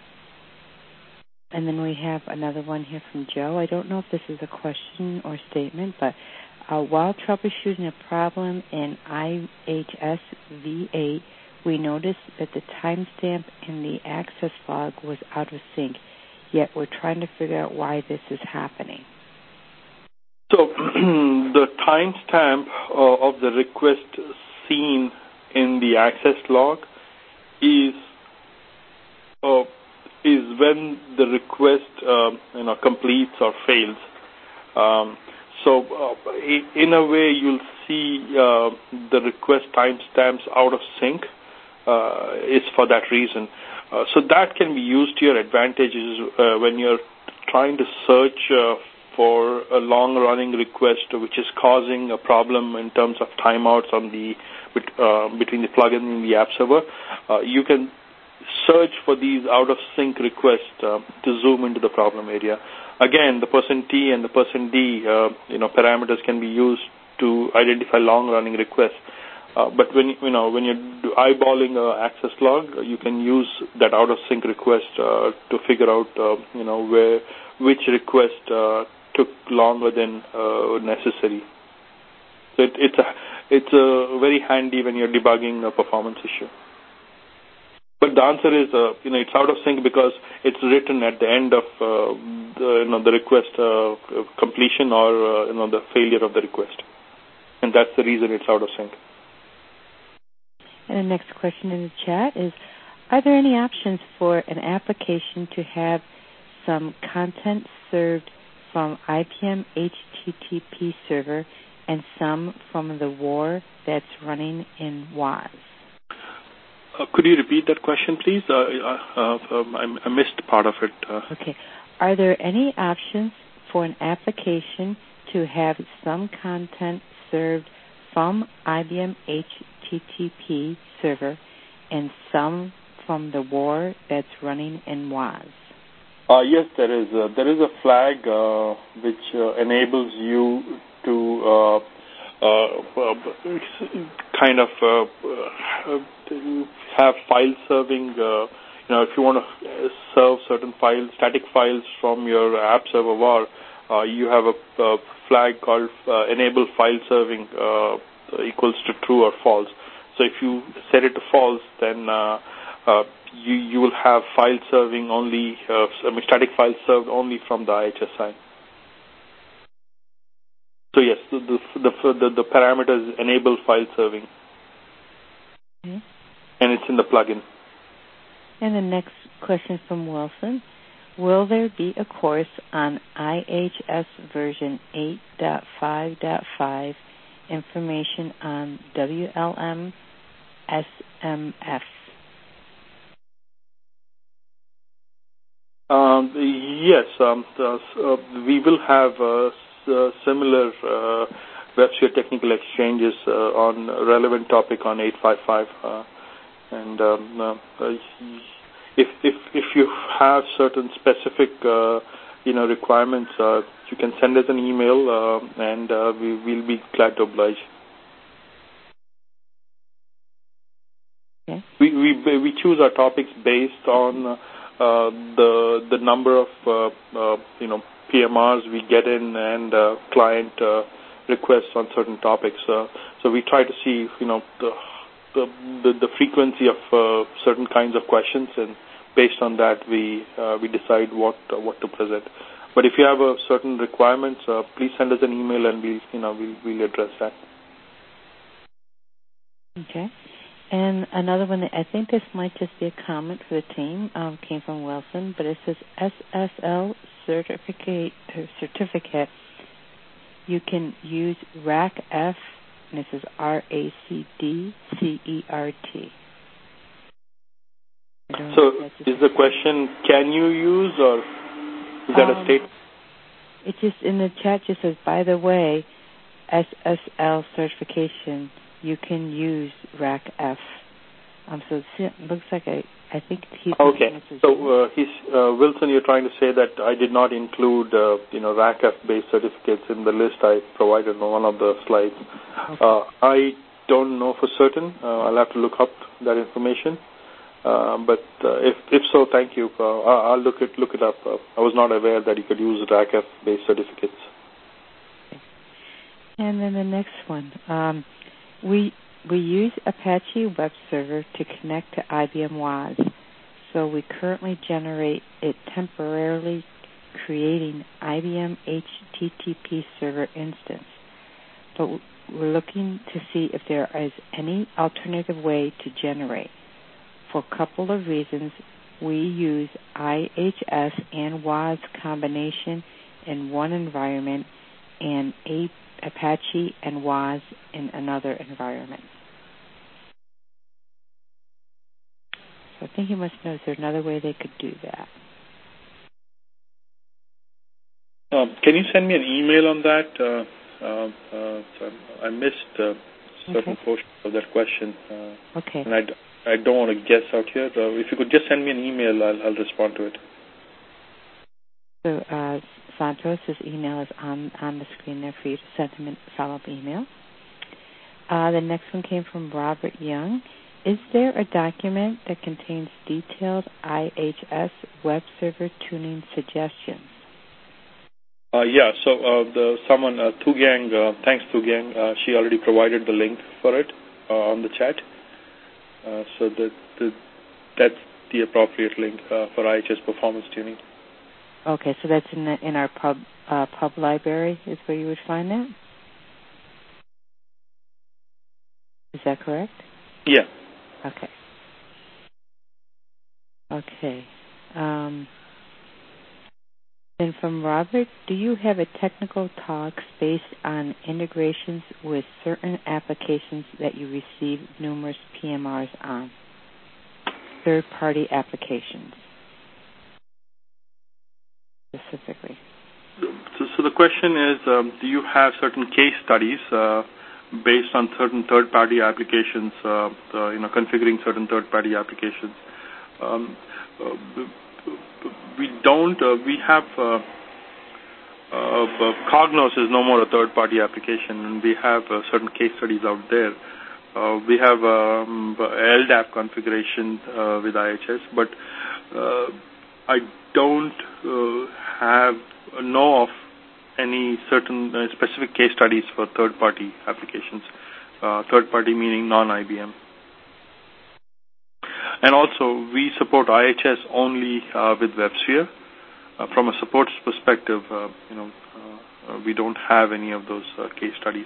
Speaker 1: And then we have another one here from Joe. I don't know if this is a question or statement, but uh, while troubleshooting a problem in I H S V eight, we noticed that the timestamp in the access log was out of sync, yet we're trying to figure out why this is happening.
Speaker 2: So the timestamp uh, of the request seen in the access log is uh, is when the request uh, you know completes or fails. Um, so uh, in a way, you'll see uh, the request timestamps out of sync uh, is for that reason. Uh, so that can be used to your advantage uh, when you're trying to search uh, for a long-running request which is causing a problem in terms of timeouts on the uh, between the plugin and the app server. Uh, you can search for these out-of-sync requests uh, to zoom into the problem area. Again, the percent T and the percent D, uh, you know, parameters can be used to identify long-running requests. Uh, but when you know when you're eyeballing an access log, you can use that out-of-sync request uh, to figure out uh, you know where which request uh, took longer than uh, necessary. So it, it's a it's a very handy when you're debugging a performance issue. But the answer is, uh, you know, it's out of sync because it's written at the end of uh, the, you know, the request uh, completion or uh, you know the failure of the request, and that's the reason it's out of sync.
Speaker 1: And the next question in the chat is: are there any options for an application to have some content served from I B M H T T P server and some from the W A R that's running in W A S?
Speaker 2: Uh, could you repeat that question, please? Uh, uh, um, I, I missed part of it. Uh.
Speaker 1: Okay. Are there any options for an application to have some content served from I B M H T T P server and some from the W A R that's running in W A S?
Speaker 2: Uh, yes, there is. Uh, there is a flag uh, which uh, enables you to uh, uh, kind of uh, uh, have file serving. Uh, you know, if you want to serve certain files, static files from your app server W A R, uh, you have a, a flag called uh, enable file serving uh, equals to true or false. So if you set it to false, then uh, uh, you you will have file serving only, uh, I mean, static files served only from the I H S side. So yes, the the the, the parameters enable file serving,
Speaker 1: okay. And
Speaker 2: it's in the plugin.
Speaker 1: And the next question from Wilson: will there be a course on I H S version eight point five point five information on W L M S M F?
Speaker 2: Um, yes, um, uh, we will have uh, uh, similar uh, WebSphere technical exchanges uh, on a relevant topic on eight point five point five, uh, and um, uh, if if if you have certain specific uh, you know requirements, uh, you can send us an email, uh, and uh, we will be glad to oblige.
Speaker 1: Okay.
Speaker 2: We we we choose our topics based on Uh, Uh, the the number of uh, uh, you know P M Rs we get in and uh, client uh, requests on certain topics. Uh, so we try to see you know the the, the, the frequency of uh, certain kinds of questions, and based on that we uh, we decide what uh, what to present. But if you have a certain requirements, uh, please send us an email and we you know we'll we'll address that.
Speaker 1: Okay. And another one, that I think this might just be a comment for the team, um, came from Wilson, but it says S S L certificate, uh, certificate. You can use R A C F, and this is R A C D C E R T.
Speaker 2: So is the question, can you use, or is that
Speaker 1: um,
Speaker 2: a statement?
Speaker 1: It just, in the chat just says, by the way, S S L certification, you can use RACF. Um, so it looks like I, I think he's...
Speaker 2: Okay. So, uh, he's, uh, Wilson, you're trying to say that I did not include, uh, you know, RACF-based certificates in the list I provided on one of the slides. Okay. Uh, I don't know for certain. Uh, I'll have to look up that information. Uh, but uh, if if so, thank you. Uh, I'll look it look it up. Uh, I was not aware that you could use RACF-based certificates.
Speaker 1: And then the next one, um, we we use Apache Web Server to connect to I B M W A S. So we currently generate it temporarily, creating I B M H T T P server instance. But we're looking to see if there is any alternative way to generate. For a couple of reasons, we use I H S and W A S combination in one environment and a, Apache and W A S in another environment. So I think you must know, is there another way they could do that?
Speaker 2: Um, can you send me an email on that? Uh, uh, uh, so I missed uh, certain okay. portions of that question. Uh,
Speaker 1: okay.
Speaker 2: And I I don't want to guess out here. Uh, if you could just send me an email, I'll, I'll respond to it.
Speaker 1: So uh, Santos' email is on, on the screen there for you to send him a follow-up email. Uh, the next one came from Robert Young. Is there a document that contains detailed I H S web server tuning suggestions?
Speaker 2: Uh, yeah, so uh, the someone, uh, Thugang, uh, thanks Thugang, uh, she already provided the link for it uh, on the chat. Uh, so the, the, that's the appropriate link uh, for I H S performance tuning.
Speaker 1: Okay, so that's in the, in our pub uh, pub library is where you would find that? Is that correct?
Speaker 2: Yeah.
Speaker 1: Okay. Okay. Um, then from Robert, do you have a technical talks based on integrations with certain applications that you receive numerous P M Rs on? Third-party applications, specifically.
Speaker 2: So, so the question is, um, do you have certain case studies uh, based on certain third-party applications, uh, uh, you know, configuring certain third-party applications? Um, uh, we don't. Uh, we have uh, uh, Cognos is no more a third-party application, and we have uh, certain case studies out there. Uh, we have um, L D A P configuration uh, with I H S, but uh, I don't uh, have uh, know of any certain uh, specific case studies for third-party applications. Uh, third-party meaning non-I B M. And also, we support I H S only uh, with WebSphere. Uh, from a support perspective, uh, you know, uh, uh, we don't have any of those uh, case studies.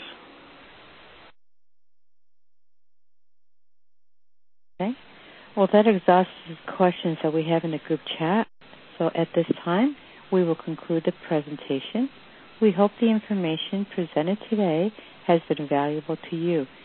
Speaker 1: Okay. Well, that exhausts the questions that we have in the group chat. So at this time, we will conclude the presentation. We hope the information presented today has been valuable to you.